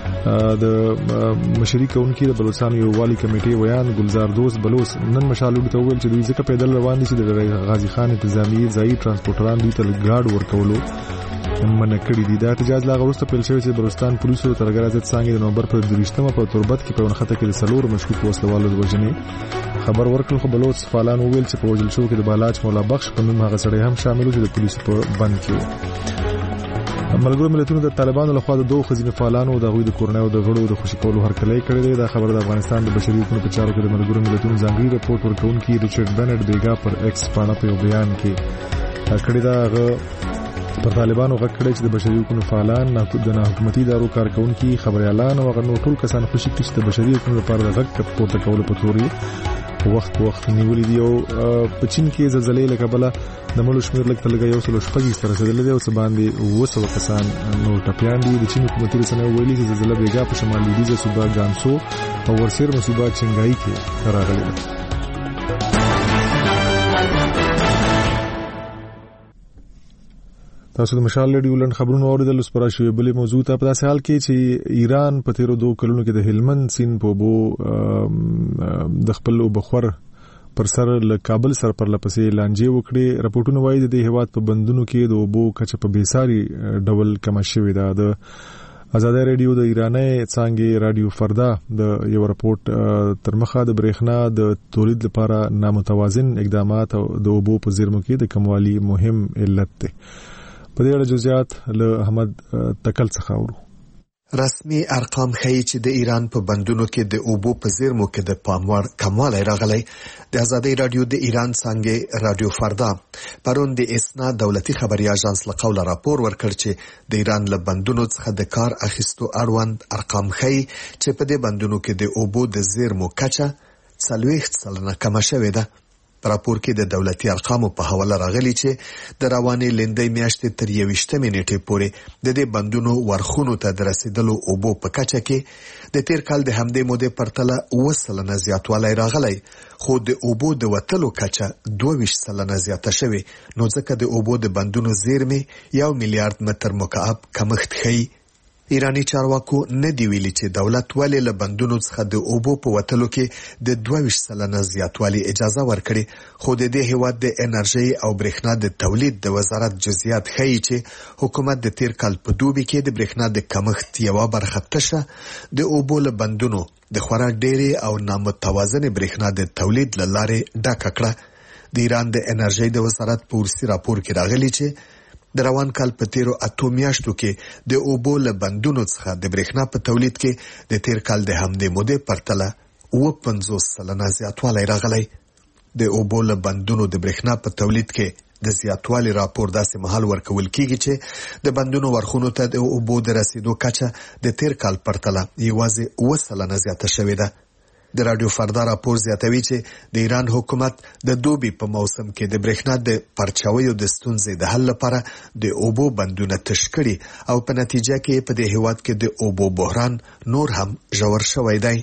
د مشري کوونکي د بلوچستان یو والی کمیټې ویان ګلزار دوست بلوچ نن مشالو ته ویل چې دوی ځکه پیدل روان دي چې د غازی خان انتظامی ځای ترانسپورټران دوی ته ګاډ ورکولو منع کړی دي. دا احتجاج لا غوښته پیل شوی چې بلوچستان پولیسو ترګر ازت څنګه د نومبر پر دریشتمه په تربت کې په ونخته کې د سلور مشکوک وسلوالو د وژنې خبر ورکړل. خو بلوچ فعالان وویل چې په وژل شو کې د بالاچ مولا بخش په نوم هغه سړی هم شامل و چې د پولیسو په بند کې و. ملګرو ملتونو د طالبانو لخوا د دوه خزینه فعالانو د غوي د کورنۍ او د غړو د خوشی کولو هرکلی کړی دی. دا خبر د افغانستان د بشري حقوقو په چارو کې د ملګرو ملتونو ځانګړي رپورټ ورکونکي ریچارډ بنټ بیګا پر ایکس باندې په بیان کې کړی دا پر طالبانو غږ کړی چې د بشري حقوقو فعالان د حکومتي ادارو کارکونکي خبريالان او غنو ټول کسان خوشي کړي چې د بشري حقوقو لپاره د غږ پورته کولو په توري وخت په وخت نیولې دي. او په چین کې زلزلې لکبله د ملک شمیر لکه تلګي یو سل شپږ سره رسیدلې او څه باندې وسو کسان نور ټپيان دي. د چین حکومتي رسنیو ویلي چې زلزلہ بیګا په شمال لویدیځ صوبه ګانسو او ورسیر صوبه چنګای کې راغلې ده. تاسو د مشال ریډیو لند خبرونه اوریدل. اوس پر شوی بلې موضوع ته په داسې حال کې چې ایران په تیرو دوه کلونو کې د هلمند سیند په بو د خپل بخور پر سر له کابل سره پر لپسې لانجې وکړي. راپورټونه وایي د هیواد په بندونو کې د اوبو کچه په بیساري ډول کم شوې ده. د آزادۍ ریډیو د ایراني څنګه رادیو فردا د یو راپورټ تر مخه د برېښنا د تولید لپاره نامتوازن اقدامات او د اوبو په زیرمو کې د کموالي مهم علت ده. په دې اړه جزئیات له احمد تکل څخه اورو. رسمي ارقام ښیي چې د ایران په بندونو کې د اوبو په زیرمو کې د پاموړ کموالی راغلی. د آزادۍ رادیو د ایران څنګه رادیو فردا پرون د اسنا دولتي خبري اژانس له قوله راپور ورکړ چې د ایران له بندونو څخه د کار اخیستو اړوند ارقام ښیي چې په دې بندونو کې د اوبو د زیرمو کچه څلوېښت سلنه کمه شوې ده. راپور کې د دولتي ارقامو په حواله راغلي چې د روانې لندۍ میاشتې تر یوویشتمې نیټې پورې د دې بندونو ورخونو ته د رسیدلو اوبو په کچه کې د تیر کال د همدې مودې پرتله اووه سلنه زیاتوالی راغلی، خو د اوبو د وتلو کچه دوه ویشت سلنه زیاته شوې. نو ځکه د اوبو د بندونو زیرمې یو میلیارډ متر مکعب کمښت ښیي. ایرانی چارواکو نه دی ویلي چې دولت ولې له بندونو څخه د اوبو په وتلو کې د دوه ویشت سلنه زیاتوالی اجازه ورکړي، خو د دې هیواد د انرژي او برېښنا د تولید د وزارت جزئیات ښیي چې حکومت د تیر کال په دوبي کې د برېښنا د کمښت یوه برخه تشه د اوبو له بندونو د خورا ډېرې او نامتوازنې برېښنا د تولید له لارې ډکه کړه. د ایران د انرژي د وزارت په ورسي راپور کې راغلي چې د روان کال په تیرو اتو میاشتو کې د اوبو له بندونو څخه د برېښنا په تولید کې د تیر کال د همدې مودې پرتله اووه پنځوس سلنه زیاتوالی راغلی. د اوبو له بندونو د برېښنا په تولید کې د زیاتوالي راپور داسې مهال ورکول کیږي چې د بندونو ورخونو ته د اوبو د رسیدو کچه د تیر کال پرتله یوازې اووه سلنه زیاته شوې ده. د رادیو فردا راپور زیاتوي چې د ایران حکومت د دوبي په موسم کې د برېښنا د پرچاویو د ستونزې د حل لپاره د اوبو بندونه تش کړي او په نتیجه کې په دې هیواد کې د اوبو بحران نور هم ژور شوی دی.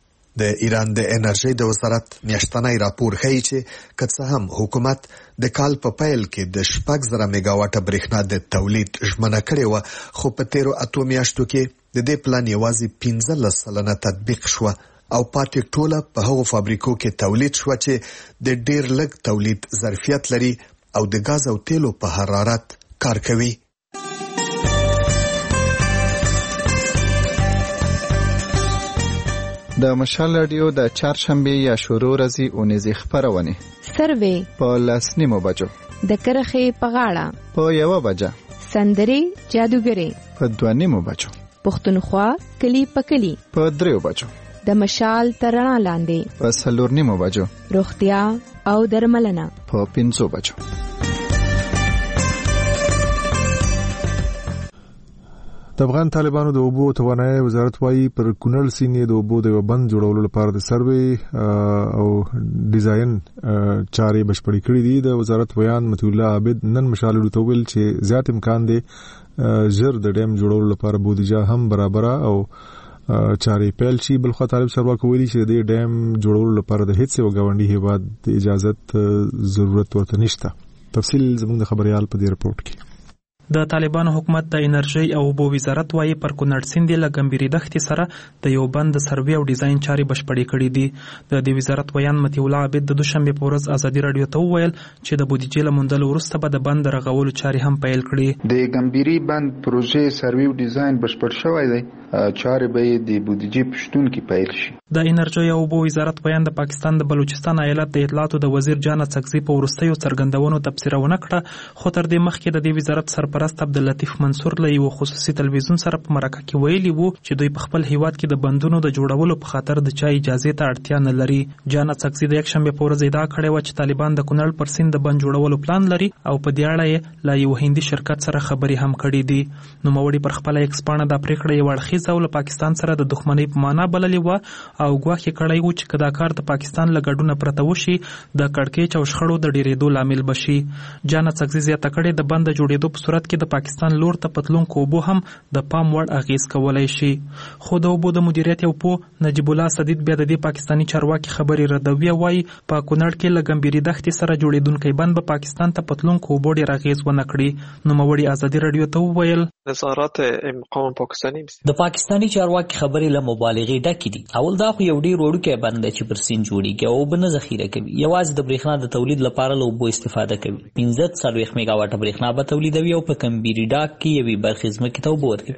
د ایران د انرژي د وزارت میاشتنی راپور ښیي چې که څه هم حکومت د کال په پیل کې د شپږ زره میګاواټه برېښنا د تولید ژمنه کړې وه، خو په تیرو اتو میاشتو کې د دې پلان یوازې پنځلس سلنه تطبیق شوه او پاتې ټوله په هغو فابریکو کې تولید شوه چې د ډیر لږ تولید ظرفیت لري او د غاز او تیلو په حرارت کار کوي. د مشال رادیو د چهارشنبه یا شروع ورځې اونیزې خبرونه سروې په لسنیمو بجو د کرخې په غاړه په یو بجه سندري جادوګري په دوانیمو بجو پښتونخوا کلی په کلی په دریو بجو د مشال ترنا لاندې په سلورنیمو بجو روغتیا او درملنه په پنځو بجو. د افغان طالبانو د اوبو توانایي وزارت وايي پر کونړ سیمې د اوبو د بند جوړولو لپاره د سروې او ډیزاین چارې بشپړې کړې دي. د وزارت بیان متي الله عابد نن مشالو ته ویل چې زیات امکان دی زر د ډیم جوړولو لپاره بودیجه هم برابر او چارې پیل شي. بلخو طالب سرواکو ویلي چې د ډیم جوړولو لپاره د هیڅ یو ګاونډي هیواد د اجازه ضرورت ورته نشته. تفصیل زموږ د خبريال په دې رپورت کې. د طالبانو حکومت د انرژي او اوبو وزارت وايي پر کونړ سیند له ګمبيري دښتې سره د یو بند سروې او ډیزاین چاري بشپړې کړې دي. د دې وزارت بیان متي الله عابد د دوشنبه په ورځ ازادي رادیو ته وویل چې د بودیجې له موندلو وروسته به د بند رغولو چاري هم پیل کړي. د ګمبيري بند پروژې سروې او ډیزاین بشپړ شوی دی. چاري به د بودیجې پښتون کې پیل شي. د انرژي او اوبو وزارت بیان د پاکستان د بلوچستان ایالت د اطلاعاتو د وزیر جانا څکزي په ورستیو څرګندونو تفسیرونه کړه. خو تر دې مخکې د دې وزارت سرپرست عبداللطیف منصور له یو خصوصي تلویزیون سره په مرکه کې ویلي وو چې دوی په خپل هیواد کې د بندونو د جوړولو په خاطر د چا اجازه ته اړتیا نه لري. جانا څکزي د یک شنبه په ورځ ادعا کړې و چې طالبان د کونړ پر سیند د بند جوړولو پلان لري او په دې اړه یې له یو هندي شرکت سره خبري هم کړې دي. نو موري پر خپل ایکس پاڼه د پریکړې یو اړخیز او پاکستان سره د دښمنۍ په معنا بللې و او ګواښ کړی و چې کدا کار د پاکستان له ګډونه پرته وشي د کړکېچ او شخړو د ډیرېدو لامل بشي. جانا څکزي زیاته کړې د بند جوړېدو په صورت کې د پاکستان لور ته پتلونکو اوبو هم د پام وړ اغیز کولای شي. خو د اوبو د مدیریت یو پو نجیب الله سدید بیا د دې پاکستانی چارواکي خبري ردوي وایي په کونړ کې له ګمبيري دښتې سره جوړېدونکي بند به پاکستان ته پتلونکو اوبو ډیر اغیز ونه کړي. نو موري ازادي رادیو ته وویل نظارت مقام پاکستاني د پاکستانی چارواکي خبري له مبالغې ډکې دي. اول دا خو یو ډیر وړوکی بند چې پر سین جوړیږي او بنه ذخیره کوي. یوازې د برېښنا د تولید لپاره له اوبو استفاده کوي. پنځه څلوېښت میگا واټ برېښنا به تولیدوي او په ګمبيري ډاک کې یوې برخې ځمکې ته اوبه ورکوي.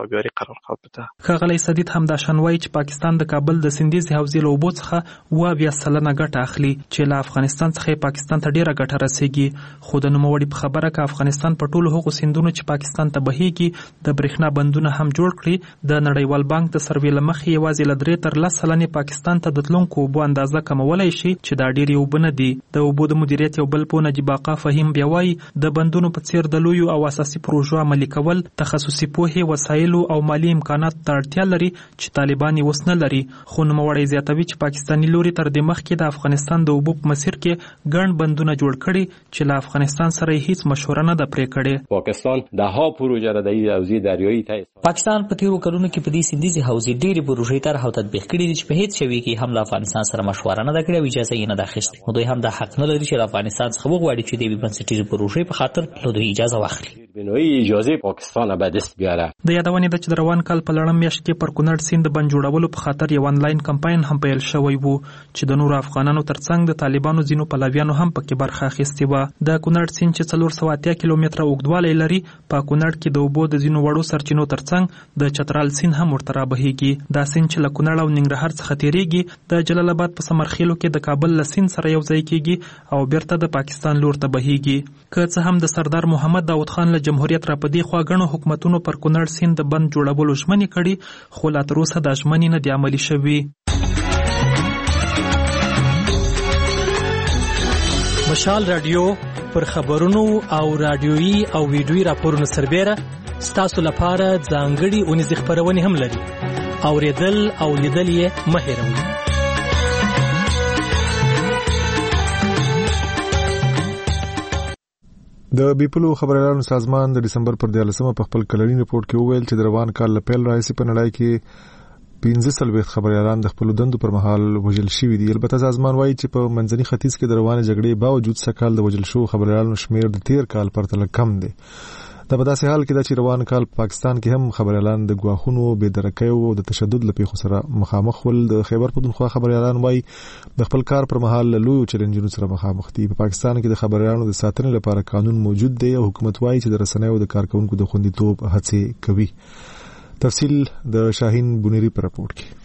ښاغلی سدید همداشان وایي چې پاکستان د کابل د سیندیزې حوزې له اوبو څخه اوه اویا سلنه ګټه اخلي چې له افغانستان څخه پاکستان ته ډیره ګټه رسیږي. خو د نوموړي په خبره که افغانستان په ټولو هغو سیندونو چې پاکستان ته بهیږي د برېښنا بندونه هم جوړ کړي د نړیوال بانک د سروې له مخې یوازې له درې تر لس سلنې پاکستان ته د تلونکو اوبو اندازه کمولی شي چې دا ډېرې اوبه نه دي. د اوبو د مدیریت یو بل پوه نجیب آقا فهیم بیا وایي د بندونو په څیر د لویو او اساسي پروژو عملي کول تخصصي پوهې وسایلو او مالی امکانات ته اړتیا لري چې طالبان یې اوس نه لري. خو نوموړی زیاتوي چې پاکستاني لوري تر دې مخکې د افغانستان د اوبو په مسیر کې ګڼ بندونه جوړ کړي چې له افغانستان سره یې هیڅ مشوره نه ده پرې کړې. پاکستان دها پروژه را د حوزې دریایي ته پاکستان په تیرو کلونو کې په دې سیندیزې حوزې ډېرې پروژې طرح او تطبیق کړي دي چې په هیڅ شوي کې هم له افغانستان سره مشوره نه ده کړې او اجازه یې نه ده اخیستې. نو دوی هم دا حق نه لري چې له افغانستان څخه وغواړي چې د یوې بنسټیزې پروژې په خاطر له دوی اجازه واخلي. بنوي اجازه پاکستان به دست بیاره. د یادونې ده چې د روان کال په لړم میاشت کې پر کونړ سیند بند جوړولو په خاطر یو انلاین کمپاین هم پیل شوی وو چې د نورو افغانانو ترڅنګ د طالبانو ځینو پلویانو هم پکې برخه اخیستې وه. د کونړ سیند چې څلور سوه اتیا کیلومتره اوږدوالی لري په کونړ کې د اوبو د ځینو وړو سرچینو ترڅنګ د چترال سیند هم ورته رابهیږي. دا سیند چې له کونړ او ننګرهار څخه تیریږي د جلال آباد په سمرخیلو کې د کابل له سیند سره یو ځای کیږي او بیرته د پاکستان لور ته بهیږي. که څه هم د سردار محمد داود خان له جمهوریت را پدې خوا غنو حکومتونو پر کونړ سیند د بند جوړولو ژمنې کړي خو لا تر اوسه دا ژمنې نه دي عملي شوي. مشال رادیو پر خبرونو او رادیويي او ویډیويي راپورونو سربېره ستاسو لپاره ځانګړي اونیزې خپرونې هم لري. اوریدل او لیدل یې مه هېروئ. د بیپلو خبريالانو سازمان د دسمبر پر دیارلسمه په خپل کلنی رپورت کې وویل چې د روان کال له پیل راهیسې په نړۍ کې پنځه څلوېښت خبريالان د خپل دندو پر مهال وژل شوي دي. البته سازمان وایي چې په منځني ختیځ کې د روانې جګړې باوجود سکهال د وژل شوو خبريالانو شمیر د تیر کال پرتله کم دی. دا په داسې حال کې ده چې روان کال په پاکستان کې هم خبريالان د ګواښونو بېدرکیو او د تشدد له پیښو سره مخامخ ول. د خیبر پښتونخوا خبريالان وایي د خپل کار پر مهال له لویو چیلنجونو سره مخامخ دي. په پاکستان کې د خبريالانو د ساتنې لپاره قانون موجود دی او حکومت وایي چې د رسنیو د کارکونکو د خوندیتوب هڅې کوي. تفصیل د شاهین بونیری پر راپور کې.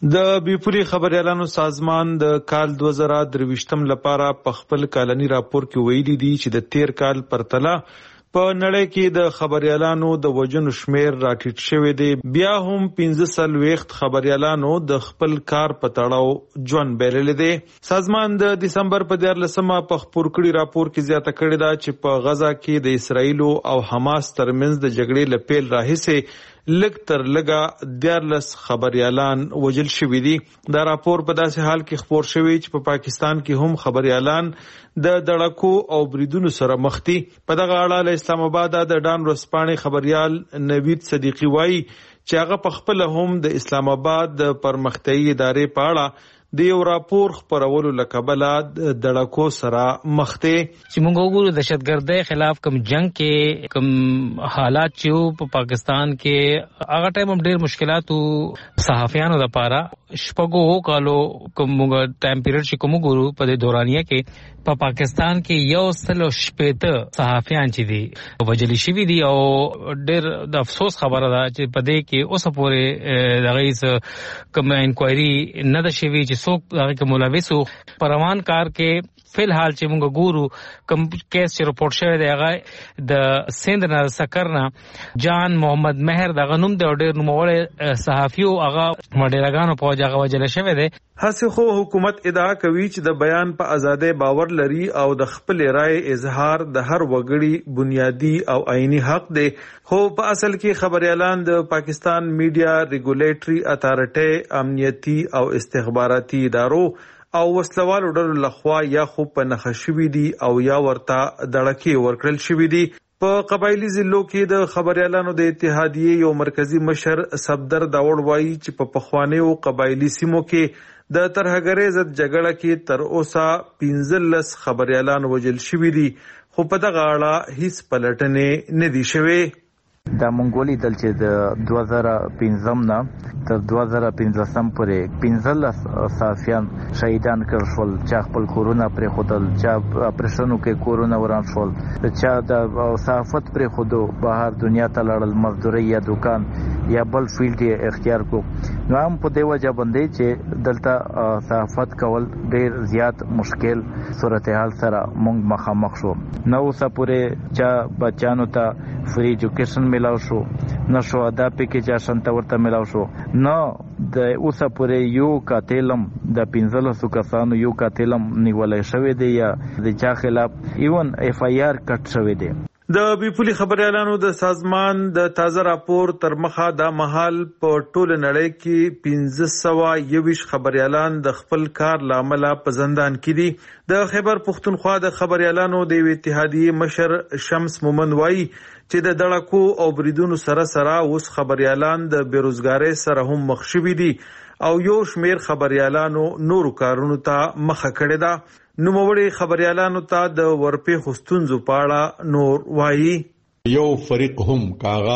د بیپوري خبريالانو سازمان د کال دوه زره درویشتم لپاره په خپل کالني راپور کې ویلي دي چې د تیر کال پرتله په نړۍ کې د خبريالانو د وژنو شمیر راټیټ شوی دی. بیا هم پنځه څلوېښت خبريالانو د خپل کار په تړاو ژوند بایللی دی. سازمان د دسمبر په دیارلسمه په خپور کړي راپور کې زیاته کړې ده چې په غزا کې د اسراییل او حماس ترمنځ د جګړې له پیل راهیسې لږ تر لږه دیارلس خبريالان وژل شوي دي. دا راپور په داسې حال کې خپور شوی چې په پاکستان کې هم خبريالان د دړکو او بریدونو سره مخ دي. په دغه اړه له اسلام آباد د ډان ورځپاڼې خبريال نوید صدیقی وایي چې هغه په خپل هم د اسلام آباد د پرمختیايي ادارې په اړه د یو راپور خپرولو لکبله د دړکو سره مخ دي. چې موږ وګورو دهشتګردۍ خلاف کوم جنگ کې کوم حالات چې په پاکستان کې هغه ټایم هم ډېر مشکلات صحافیانو لپاره شپږو کالو کوم موږ ټایم پیریډ چې کوم وګورو په دې دورانیه کې په پاکستان کې یو سل شپېته صحافیان چې دي وژل شوي دي او ډېر د افسوس خبره ده چې په دې کې اوسه پورې دغه هیڅ کوم انکوایري نه ده شوې چې څوک هغه کې ملوث وو. په روان کار کې فلحال چې موږ ګورو کوم کیس چې رپورټ شوی دی هغه د سند نه سکرنا جان محمد مهر دغه نوم دی او ډېر نوموړی صحافي او هغه مډیراګانو په وجه هغه وژل شوی دی. هڅه خو حکومت ادعا کوي چې د بیان په ازادۍ باور لري او د خپل رائے اظهار د هر وګړي بنیادی او آئینی حق دی. خو په اصل کې خبريالان د پاکستان میډیا ریګولیټري اتھارټي امنیتي او استخباراتي ادارو او وسلوالو ډلو لخوا یا خو په نخښه شوي دي او یا ورته دړکې ورکړل شوي دي. په قبایلی ضلعو کې د خبريالانو د اتحادیې یو مرکزی مشر صفدر داوړ وایي چې په پخوانیو قبایلی سیمو کې د ترهګرۍ ضد جګړه کې تر اوسه پنځلس خبريالان وژل شوي دي خو په دغه اړه هیڅ پلټنې نه دي شوې. دا مونګولي دل چې د دوه زره پنځم نه تر دوه زره پنځلسم پورې پنځلس صحافیان شهیدان کړل شول چې خپل کورونه پرې خودل چې اپریشنو کې کورونه وران شول چې د صحافت پرې خودو بهر دنیا ته لاړل مزدوري یا دکان یا بل فیلډ اختیار کو. نو هم په دی وجه باندې چې دلته صحافت کول ډېر زیات مشکل صورتحال سره مونږ مخامخ شو. نو اوسه پورې چې بچانو ته فری ایجوکیشن ملاو شو نه شو ادا پکې چې شانته ورته ملاو شو نو د اوسه پورې یو قاتلم د پنځلسو کسانو یو قاتلم نیولای شوی دی یا د چا خلاف ایون اف آی آر کټ شوی دی. د بیپوري خبريالانو د سازمان د تازه راپور تر مخه د مهال په ټوله نړۍ کې پنځه سوه یویشت خبريالان د خپل کار لامل په زندان کې دي. د خیبر پختونخوا د خبريالانو د اتحادیې مشر شمس مومن وایي چې د دړکو او بریدونو سره سره اوس خبريالان د بیروزګارۍ سره هم مخ شوي دي او یو شمیر خبريالانو نورو کارونو ته مخه کړې ده. نوموړي خبريالانو ته د ورپې خستونزو پاړه نور وایي. یو فریق هم کاغا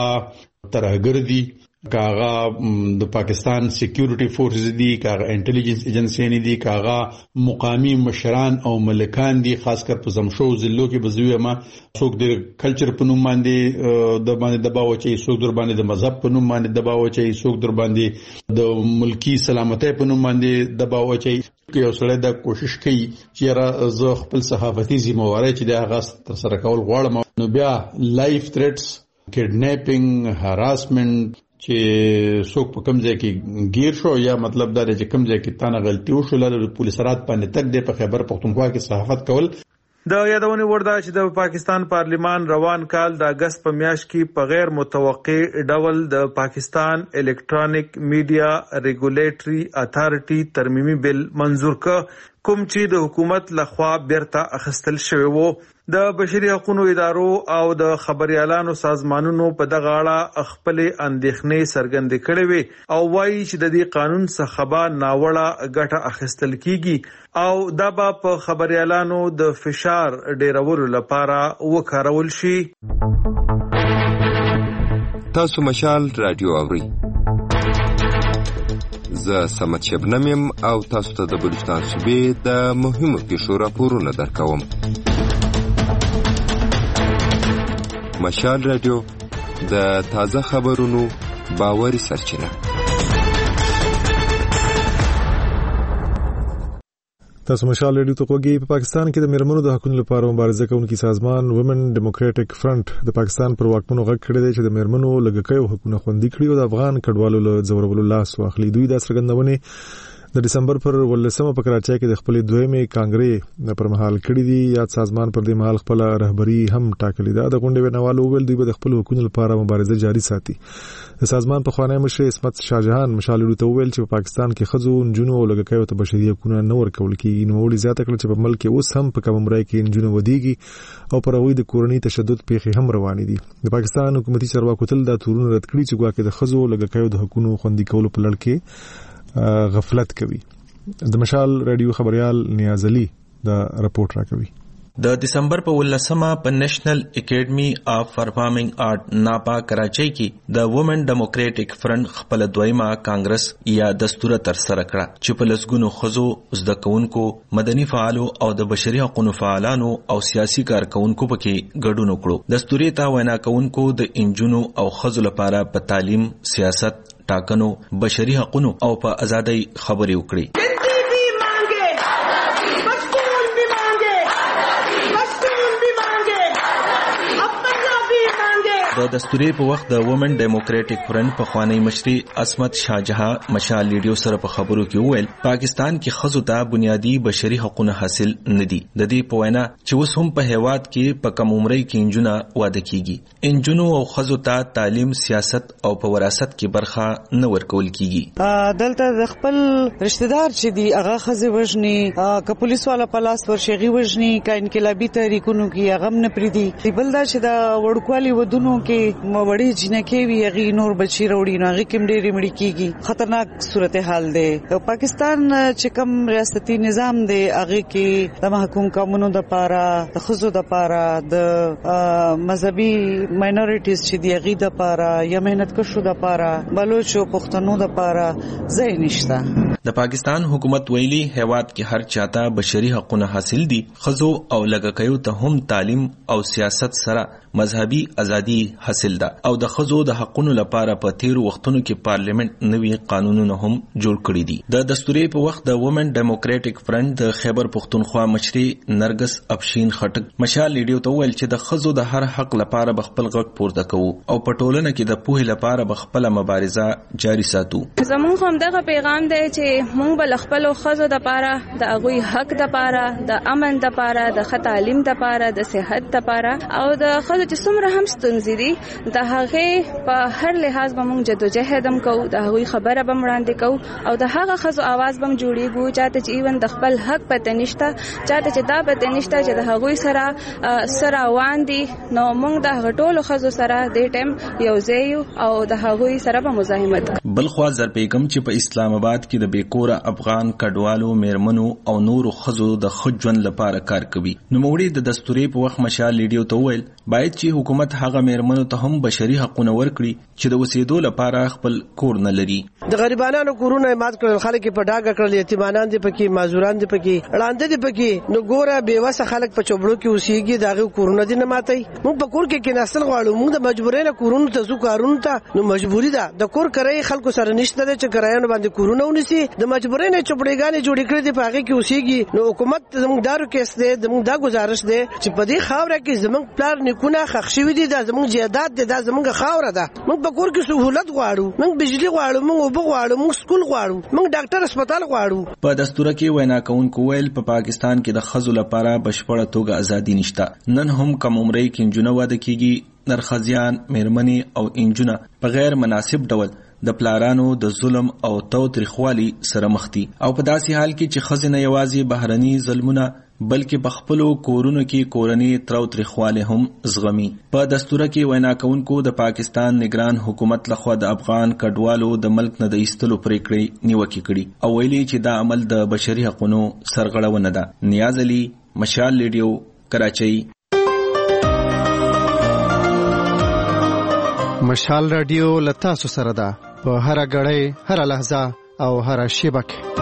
ترهګر دي کاغا د پاکستان سکیورټي فورسز دي کاغا انټيليجنس ایجنسی دي کاغا مقامی مشران او ملکان دي خاص کر په زمشو ضلعو کې بزوی ما څوک د کلچر په نوم باندې د باندې دباو چي څوک در باندې د مذهب په نوم باندې دباو چي څوک در باندې د ملکی سلامتۍ په نوم باندې دباو چي یو سړی دا کوشش کوي چې را زه خپل صحافتي ذمہواری چې د هغه تر سره کول غواړم نو بیا لایف تھریټس کډنیپینګ هراسمنت چې څوک په کوم ځای کې گیر شو یا مطلب دا چې کوم ځای کې تانه غلطي وشو لاره پولیس رات باندې تک د په خیبر پختونخوا کې صحافت کول. د یادونې وړ ده چې د پاکستان پارلیمان روان کال د اگست په میاشت کې په غیر متوقع ډول د پاکستان الکترونیک میډیا ریګولیټري اتھارټي ترمیمي بل منظور کړ کوم چې د حکومت لخوا بیرته اخیستل شوی وو. د بشري حقوقو ادارو او د خبريالانو سازمانونو په دغه اړه خپل اندېښنې څرګندې کړې وي او وایي چې د دې قانون څخه به ناوړه ګټه اخیستل کیږي او دا به په خبريالانو د فشار ډیرولو لپاره وکارول شي. تاسو مشال رادیو اورئ. زه سمت شبنم یم او تاسو ته د بلوچستان صوبې د مهمو پیښو راپورونه درکوم. مشال رادیو د تازه خبرونو باوري سرچینه. تاسو مشال ریډیو ته کوګي. په پاکستان کې د میرمنو د حقوقو لپاره مبارزه کوونکي سازمان وومن ډیموکراټک فرنٹ د پاکستان پر واکمنو غږ کړی دی چې د میرمنو لږکیو حقوقونه خوندي کړي او د افغان کډوالو له ځورولو لاس واخلي. دوی د څرګندونې د دسمبر پر ولسمه په کراچۍ کې د خپل دویمې کانګرې پر مهال کړی دی. یاد سازمان پر دې مهال خپل رهبری هم ټاکلی ده. د غونډې ونوالو ویل دوی به د خپل حقوقو لپاره مبارزه جاري ساتي. د سازمان په خوانی مشر اسمت شاهجهان مشال ریډیو ته ویل چې په پاکستان کې خځو نجونو او لږکیو ته بشري حقوقونه نه ورکول کیږي. نو وړي زیاته کړ چې په ملک کې اوس هم په کم عمر کې نجونو ودیږي او پر هغوی د کورنۍ تشدد پیښې هم روانې دي. د پاکستان حکومتي چارواکو تل دا تورونه رد کړي چې ګواکې د خځو لږکیو د حقوقو خوندي کولو په لړ کې غفلت کوي. د مشال رادیو خبريال نیاز علي دا رپورت راکوي. د دسمبر په ولسمه په نېشنل اکیډمي اف پرفارمینګ آرټ ناپا کراچۍ کې د وومن ډیموکراټک فرنٹ خپل دویمه کانګرس یا دستور تر سره کړه چې په لسګونو خزو زده کوونکو مدني فعالو او د بشري حقوقو فعالانو او سیاسي کارکونکو پکې ګډون وکړو. دستوري ته وینا کوونکو د انجونو او خزو لپاره په تعلیم، سیاست، ټاکنو، بشري حقوقو او په ازادۍ خبرې وکړي. د دستوري په وخت د وومن ډیموکراټک فرنٹ په خوانی مشري اسمت شاهجهان مشال ریډیو سره په خبرو کې وویل پاکستان کې خزو ته بنیادی بشري حقوقونه حاصل ندي. د دې په وینا چې اوس هم په هیواد کې په کم عمرۍ کې انجونه واده کیږي. انجونو او خزو ته تعلیم، سیاست او په وراثت کې برخه نه ورکول کیږي. دلته د خپل رشتہ دار چې دی هغه خزه وژني، ک پولیس والا په لاس ورشيغي وژني، ک انقلابي تحریکونو کې هغه نه پریدي. بل دا چې د وړکوالي ودونو کې موړي جنکه وی غي نور بچی وروړي نو غي کوم ډېری مړی کیږي. خطرناک صورتحال ده. پاکستان چې کوم ریاستي نظام دی هغه کې د محکوم قومونو د پاره، د خزو د پاره، د مذهبي ماینورټیز چې دی غي د پاره یا مهنت کشو د پاره، بلوچ او پښتنو د پاره ځای نشته. د پاکستان حکومت ویلي هیواد کې هر چاته بشري حقوقونه حاصل دي. خزو او لږکیو ته هم تعلیم او سیاست سره مذهبي ازادي حاصل ده او د خزو د حقوقو لپاره په تیر وختونو کې پارلیمنت نوي قانونونه هم جوړ کړی دي. د دستوري په وخت د وومن ډیموکراټک فرنٹ د خیبر پختونخوا مشري نرګس افشین خټک مشال ریډیو ته ویل چې د خزو د هر حق لپاره بخپل غږ پورته کوو او په ټولنه کې د پوهې لپاره بخپل مبارزه جاري ساتو. زموږ هم دغه پیغام دی چې موږ بل خپل خزو د لپاره د هغوی حق د لپاره، د امن د لپاره، د ښه تعلیم د لپاره، د صحت د لپاره او د خزو چې څومره هم ستونزې دي د هغه په هر لحاظ به موږ جدوجهد هم کوو، د هغوی خبره به وړاندې کوو او د هغه خزو आवाज به جوړیږو چاته چې ایون د خپل حق پته نشته، چاته چې دا پته نشته چې د هغوی سره سره روان دي. نو موږ د هغه ټولو خزو سره د ټیم یو ځای او د هغوی سره به مزاحمت. بلخوا زرپیکم چې په اسلام آباد کې د بیکوره افغان کډوالو، میرمنو او نورو خزو د خجون لپاره کار کوي. نو موړي د دستوري په وخت مشال ریډیو ته ویل باید چې حکومت هغه میرمنو ته هم بشري حقوقونه ورکړي چې د وسیدو لپاره خپل کور نه لري. د غریبانو کورونه مات کړل، خلک په ډاګه کړل، یتیمانان دي پکې، معذوران دي پکې، وړاندې دي پکې. نو ګوره بیوسه خلک په چوبړو کې اوسېږي، داغه کورونه دي نه ماتي. موږ په کور کې کې نسل غواړو، موږ د مجبورۍ نه کورونو ته ځو کارونو ته. نو مجبوری ده د کور کرای خلکو سره نشته چې کرایانو باندې کورونه ونیسي. د مجبورۍ نه چوبړېګانې جوړې کړې دي په هغه کې اوسېږي. نو حکومت زموږ دارو کې ست زموږ دا گزارش دی چې په دې خاوره کې زموږ پلار نیکونه خښ شوي دي، دا زموږ جیدات دی، دا زموږ خاوره ده. موږ په کور کې سہولت غواړو، موږ بجلی غواړو، موږ اوبه غواړو، موږ سکول غواړو، موږ ډاکټر هسپتال غواړو. په دستور کې وینا کوونکو ویل په پاکستان کې د خزو لپاره بشپړه توګه ازادي نشته. نن هم کم عمرۍ کې انجونه واده کیږي. نرخزیان، میرمنې او انجونه په غیر مناسب ډول د پلارانو د ظلم او تاوتریخوالي سره مخ دي او په داسې حال کې چې خزینه یوازې بهرني ظلمونه بلکې په خپلو کورونو کې کورني تاوتریخواله هم زغمي. په دستور کې وینا کوونکو د پاکستان نگران حکومت لخوا د افغان کډوالو د ملک نه د ایستلو پریکړې نیوکه کړي او ویلي چې دا عمل د بشري حقوقو سرغړونه ده. نیاز علي، مشال ریډیو، کراچۍ. مشال رادیو لتا سو سره ده په هر غړې، هر لحظه او هر شیبه کې.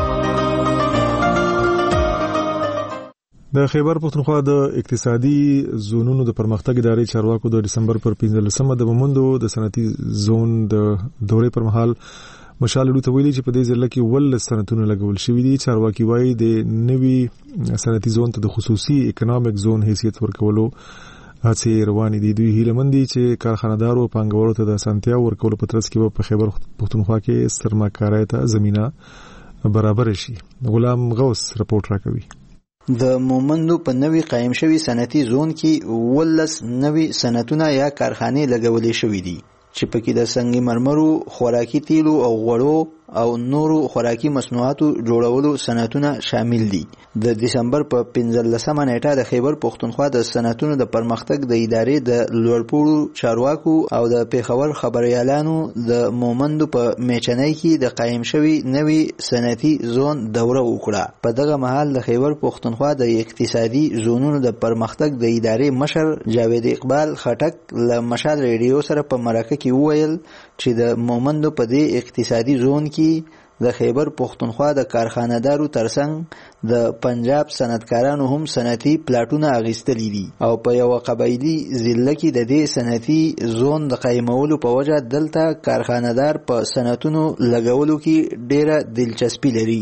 د خیبر پختونخوا د اقتصادي زونونو د پرمختګ ادارې چارواکو د دسمبر پر پنځلسمه د مومندو د صنعتي زون د دورې پر مهال مشال ډو ته ویلي چې په دې ځل کې ول سنتونه لګول شوی دي. چارواکي وایي د نوي صنعتي زون ته د خصوصي اکونومیک زون حیثیت ورکولو هڅې روانې دي. دوی هیله مند دي چې کارخانه‌دارو او پانګوالو ته د اسانتیا ورکولو په ترڅ کې په خیبر پښتونخوا کې سرمایه‌کارۍ ته زمينه برابر شي. غلام غوث رپورټ راکوي. د مومندو په نوي قائم شوی صنعتي زون کې ولس نوي صنعتونه یا کارخانې لګولې شوې دي چې پکې د سنگ مرمرو، خوراکي تیلو او غوړو او نورو خوراکي مصنوعاتو جوړولو صنعتونه شامل دي. د دسمبر په پنځلسمه نیټه د خیبر پښتونخوا د صنعتونو د پرمختګ د ادارې د لوړپوړو چارواکو او د پیښور خبريالانو د مومندو په میچنۍ کې د قائم شوی نوي صنعتي زون دوره وکړه. په دغه مهال د خیبر پښتونخوا د اقتصادي زونونو د پرمختګ د ادارې مشر جاوید اقبال خټک له مشال ریډیو سره په مرکه کې وویل چې د مومندو په دې اقتصادي زون کې د خیبر پښتونخوا د کارخانه‌دارو ترڅنګ د پنجاب صنعتکارانو هم صنعتي پلاټونه اغیستلي دي او په یو قبایلی ضلع کې د دې صنعتي زون د قایمولو په وجه دلته کارخانه‌دار په صنعتونو لګولو کې ډیره دلچسپي لري.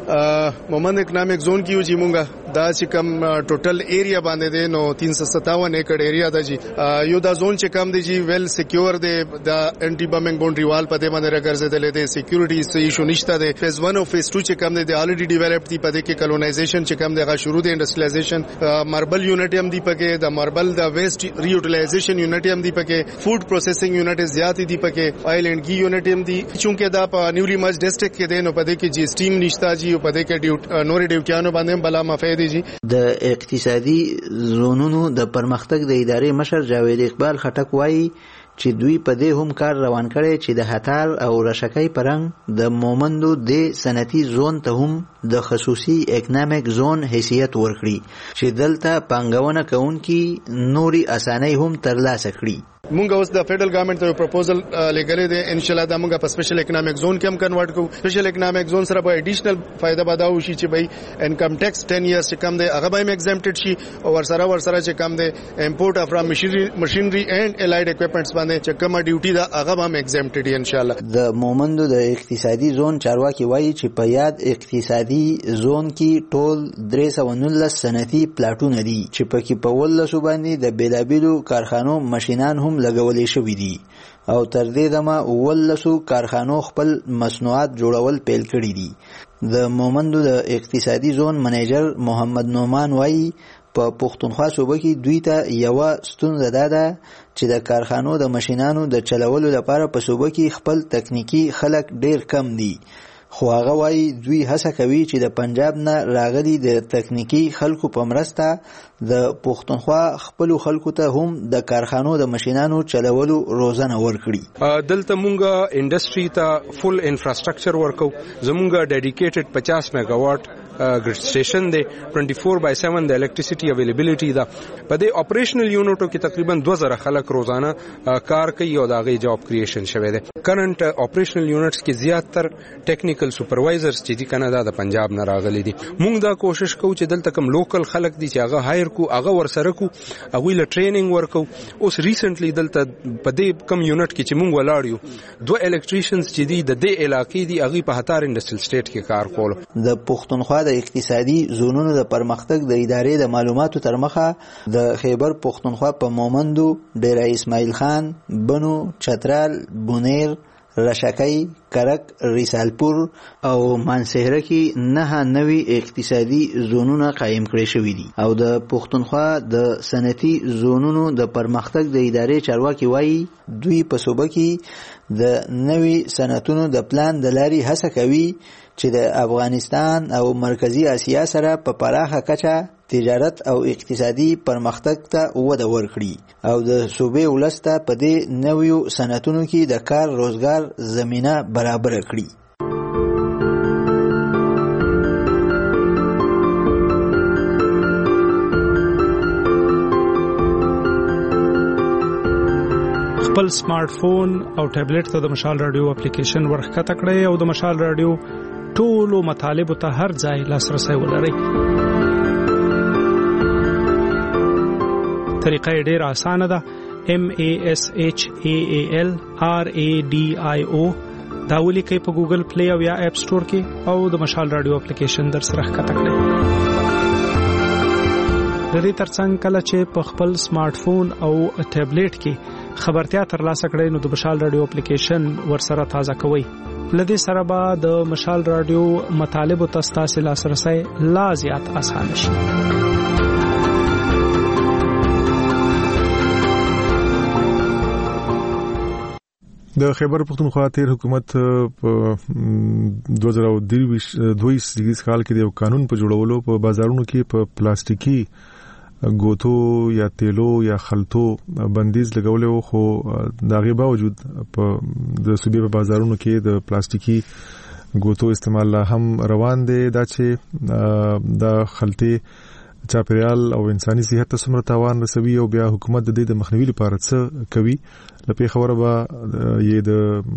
مومند اکنامک زون کیو جی مونږه دا چې کم ټوټل ایریا باندې دی نو تین سو ستاون ایکڑ ایریا دا جی یو دا زون چې کم دی جی ویل سکیور دی دا انټي بمینګ باونډري وال په دې باندې راګرځیدل دي سکیورټي سې ایشو نشته دی. فیز ون او فیز ټو چې کم دی دی الریډي ډیولپډ دی په دې کې کلونایزیشن چې کم دی غا شروع دی انډستریالایزیشن ماربل یونټ هم دی پکې د ماربل د ویسټ ری یوټیلایزیشن یونټ هم دی پکې فود پروسیسینګ یونټ زیات دی پکې آیل اینڈ گی یونټ هم دی چونکه دا په نیولی ماج ډسټریکټ کې دی نو په دې کې جی سټیم نشته جی په دې کې ډیوټ نورې ډیوټیانو باندې بلا مفید دي. د اقتصادي زونونو د پرمختګ د ادارې مشر جاوید اقبال خټک وایي چې دوی په دې هم کار روان کړي چې د هتار او رشکۍ پرنګ د مومندو د صنعتي زون ته هم د خصوصي اکونومیک زون حیثیت ورکړي چې دلته پانګونه کوونکي نوري اسانۍ هم ترلاسه کړي. مونږ اوس د فیډرل ګورنمنت ته پروپوزل لګلې دي ان شاء الله دا مونږ په سپیشل اکونومیک زون کې هم کنورټ کوو. سپیشل اکونومیک زون سره به اډیشنل فائدہ بداو شي چې بای انکم ټیکس ټین ایئرز چې کم دی هغه به ایگزمپټډ شي او ورسره ورسره چې کم دی امپورټ اف فرام ماشينري اینڈ الایډ اکوپمنټس باندې چې کومه ډیوټي دا هغه به ایگزمپټډ ان شاء الله. د مومندو د اقتصادي زون چارواکي وایي چې په یاد اقتصادي زون کې ټول درې سوه نولس صنعتي پلاټونه دي چې پکې په ولسو باندې د بیلابیلو کارخانو ماشینان هم لګولې شوي دي او تر دې دمه ولسو کارخانو خپل مصنوعات جوړول پیل کړي دي. د مومندو د اقتصادي زون منیجر محمد نومان وایي په پښتونخوا صوبه کې دوی ته یو ستونزه ده چې د کارخانو د ماشینانو د چلولو لپاره په صوبه کې خپل تکنیکی خلک ډیر کم دي. خو هغه وایي دوی هڅه کوي چې د پنجاب نه راغلي د تکنیکی خلکو په مرسته د پښتونخوا خپل خلکو ته هم د کارخانو د ماشینانو چلولو روزنه ورکړي. دلته مونږه انډستری ته فل انفراستراکچر ورکو. زمونږه ډیډیکیټډ پچاس میگا واټ ګریډ سټیشن دی چوبیس بای سیون د الکتریسيټي اویلیبিলিټي دا په دې اپریشنل یونټو کې تقریبا دوه زره خلک روزانه کار کوي او دا غي جاب کریشن شوی دی. کرنٹ اپریشنل یونټس کې زیاتره ټیکنیکل سپروایزرز چې دی کنه دا د پنجاب نه راغلي دي. مونږ دا کوشش کوو چې دلته کوم لوکل خلک دي چې هغه هایر کو هغه ورسره کو هغه له ټریننګ ورکو. اوس ریسنټلی دلته په دې کم یونټ کې چې مونږ ولاړ یو دوه الکتریشنز چې دی د دې علاقې دی هغه په هتار انډستریل سټیټ کې کار کول. د پښتونخوا د اقتصادي زونونو د پرمختګ د ادارې د معلوماتو تر مخه د خیبر پښتونخوا په مومندو، ډیره اسماعیل خان، بنو، چترال، بونیر، رشکۍ، کرک، ریسالپور او مانسهره کې نه نوي اقتصادي زونونه قائم کړي شوي دي او د پښتونخوا د صنعتي زونونو د پرمختګ د ادارې چارواکي وایي دوی په صوبه کې د نوي صنعتونو د پلان د لاري هڅه کوي چې د افغانستان او مرکزی اسیا سره په پراخه کچه تجارت او اقتصادي پرمختګ ته وده ورکړي او د صوبې ولسته په دې نویو صنعتونو کې د کار روزګار زمينه برابر کړي. خپل سمارټ فون او ټابلیټ ته د مشال رادیو اپلیکیشن ورخته کړئ او د مشال رادیو ټولو مطالبو ته هر ځای لاسرسي ولرئ. طریقه یې ډېره اسانه ده. M A S H A A L R A D I O دا ولیکئ په ګوګل پلی او یا اپ سٹور کې او د مشال رادیو اپلیکیشن در سره ښکته کړئ. د دې ترڅنګ کله چې په خپل سمارټ فون او ټابلیټ کې خبرتیا ترلاسه کړئ نو د مشال رادیو اپلیکیشن ورسره تازه کوئ. لدې سره به د مشال رادیو مطالب او تاسو لاسرسي لا زیات آسان شي. د خیبر پختونخوا تیر حکومت په دوه زره دوه کال کې د قانون په جوړولو په بازارونو کې په پلاستیکي ګوتو یا تیلو یا خلطو بندیز لګولې خو دغه باوجود په د صوبې په بازارونو کې د پلاستیکي ګوتو استعمال هم روان دي. دا چې د خلطي چاپیریال او انساني صحت ته څومره تاوان رسوي او بیا حکومت د دې د مخنیوي لپاره څه کوي لپاره خبره به یې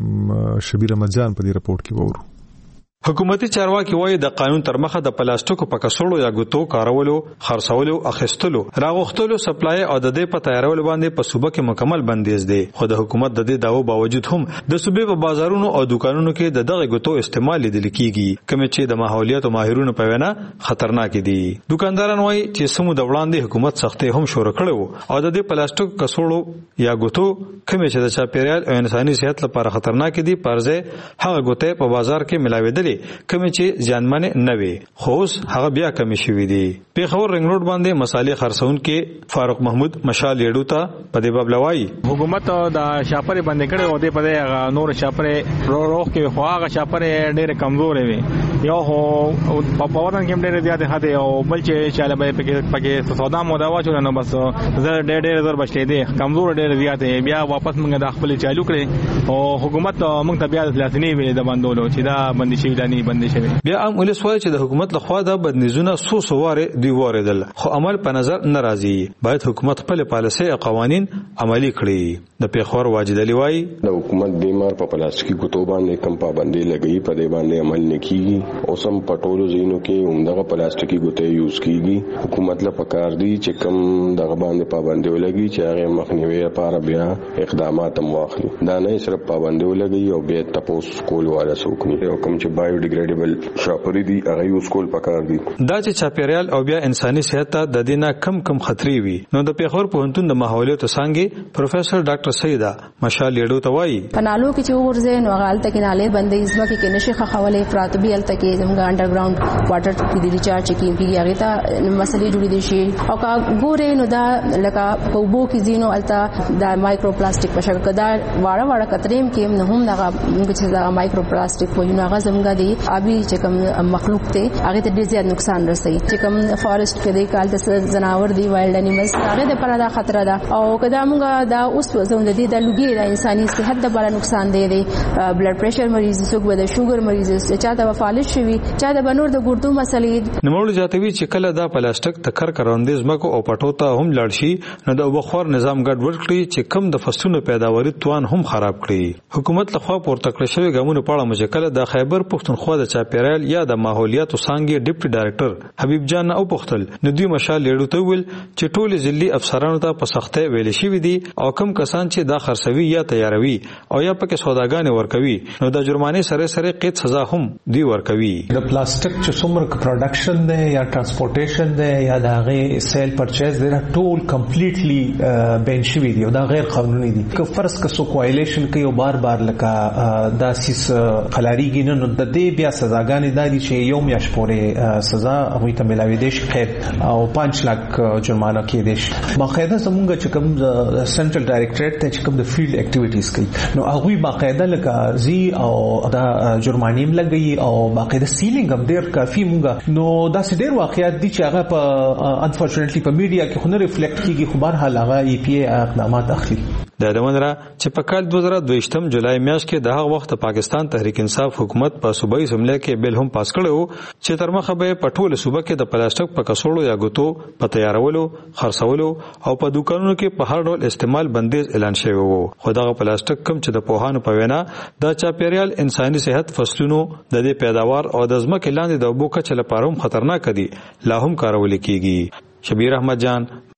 د شبیر احمد جان په دې رپورت کې وورو. حکومتي چارواکي وایي د قانون تر مخه د پلاستیکو په کڅوړو یا ګوتو کارولو، خرڅولو، اخیستلو، راغښتلو، سپلای او د دې په تیارولو باندې په صوبه کې مکمل بندیز دی. خو د حکومت د دې داو باوجود هم د صوبې په بازارونو او دکانونو کې د دغه ګوتو استعمال لیدل کیږي، کوم چې د ماحولیت او ماهرونو په وینا خطرناک دي. دکانداران وایي چې سمو د وړاندې حکومت سختي هم شروع کړو او د دې پلاستیک کڅوړو یا ګوتو کوم چې د چاپیریال او انساني صحت لپاره خطرناک دي پرځه هغه ګوتې په بازار کې ملاوي کمی چې ځانمنه نه وي خو هغه بیا کمی شوی دی. پیښور رنګ روډ باندې مصالح خرڅون کې فاروق محمود مشال لیډو ته په دې باب لوي حکومت د شاپرې باندې کړي او دې په دې نور شاپرې روغ کې خو هغه شاپرې ډېر کمزورې وي یو هو په پاورن کې ډېر زیات هته او بل چې چاله به پکې پکې سودا مو دا واچو نه بس زه ډېر ډېر زر بچلې دي کمزور ډېر زیات بیا واپس موږ د خپل چالو کړي او حکومت موږ ته بیا د لاسنی ویل د باندولو چې دا بندي شي دانی بیا هم ولس وایي چې د حکومت لخوا د بدنیزونه سو سواره دی واردل خو عمل په نظر ناراضي. باید حکومت خپل پالیسي او قوانين عملي کړي. د پیښور واجد علي وایي د حکومت بیمار په پلاستیکي ګوتو باندې کم پابندي لګي په دې باندې عمل نه کیږي او سم پټولو زینو کې عمدغه پلاستیکي ګوتې یوز کیږي. حکومت له پکار دی چې کم دغه باندې پابندي ولګي چې هغه مخنیوي لپاره بیا اقدامات هم واخلي. دا نه صرف پابندي ولګي او بیا تاسو کول والا سوکني او کوم چې بایو ډیګریډیبل شاپری دی هغه یوز کول پکار دی. دا چې چاپیریال او بیا انساني صحت ته د دینه کم کم خطرې وي نو د پیښور پوهنتون د ماحولیت څنګه پروفیسور ډاکټر سیدا مشال لیډو ته وایي پنالو کې چې ورځې نو غالته کې نالې بندې ځمکه کې نشي خخولې پراتبي الته کې زموږ انډرګراوند واټر کې د ریچارج کې هغه ته مسلې جوړې دي شي او کا ګورې نو دا لکه په وبو کې زینو الته د مایکرو پلاستیک په شکل دا واړه واړه کتریم کې نه هم دغه چې دا مایکرو پلاستیک وایي نو هغه زموږ دی ابي چې کوم مخلوق ته هغه ته ډیر زیات نقصان رسوي. چې کوم فارست کې د کال د زناور دی وایلډ انیملز هغه د پر دا خطر ده او کدا موږ دا اوس زموږ د دې د لوګي د انساني صحت د لپاره نقصان دی. دی بلډ پريشر مریض څوک به د شوګر مریض چا د فالج شوی چا د بنور د ګردو مسلې نموړ جاتوي چې کله دا پلاستیک تکر کروندې زمکو او پټو ته هم لاړ شي نو د وبخور نظام ګډ وډ کړي چې کم د فصلونو پیداواري توان هم خراب کړي. حکومت لخوا پورته کړی شوی ګامونو په اړه مشکل د خیبر پختونخوا د چاپیریال یا د ماحولیات څنګه ډیپټي ډایریکټر حبیب جان او پختل نو دوی مشال لیډو ته ویل چې ټول ځلي افسرانو ته په سختۍ ویل شي دي او کم کسان چې دا خرڅوي یا تیاروي او یا پکې سوداګانې ورکوي نو د جرمانې سره سره قید سزا هم دی ورکوي. د پلاستیک چې څومره پروډکشن دی یا ترانسپورټیشن دی یا د هغه سیل پرچیز دی ټول کمپلیټلی بین شوی دی او دا غیر قانوني دي. که فرض که سو کوایلیشن کوي او بار بار لکه دا سیس خلاریږي نو د دې بیا سزاګانې دادي چې یو میاش پورې سزا هغه ته ملاوي دي قید او پنځه لک جرمانه کې دي. باقاعده زمونږ چې کوم سنټرل ډایریکټریټ ته چې کوم د فیلډ اکټیویټیز کوي نو هغه باقاعده لکه زی او دا جرمانیم لګي او باقاعده سیلینګ هم ډیر کافي مونږه نو دا څه ډیر واقعیت دي چې هغه په انفورچونټلی په میډیا کې خو نه ریفلیکټ کیږي خو بهر حال هغه ای پی ای اقدامات اخلي. د دمنرا چې په کال دوه زره دوه جولای میاشت کې د هغه وخت پاکستان تحریک انصاف حکومت په صوبایي اسمبلی کې بیل هم پاس کړو چې تر مخه به پټول صوبه کې د پلاستیک په کڅوړو یا ګوتو په تیارولو، خرڅولو او په دکانونو کې په هر ډول استعمال بندیز اعلان شوی وو. خو دغه پلاستیک کم چې د پوهانو په وینا د چاپیریال انساني صحت فصلونو د دې پیداوار او د ځمکې لاندې د اوبو کچه لپاره هم خطرناک دي لا هم کارول کیږي. شبیر احمد جان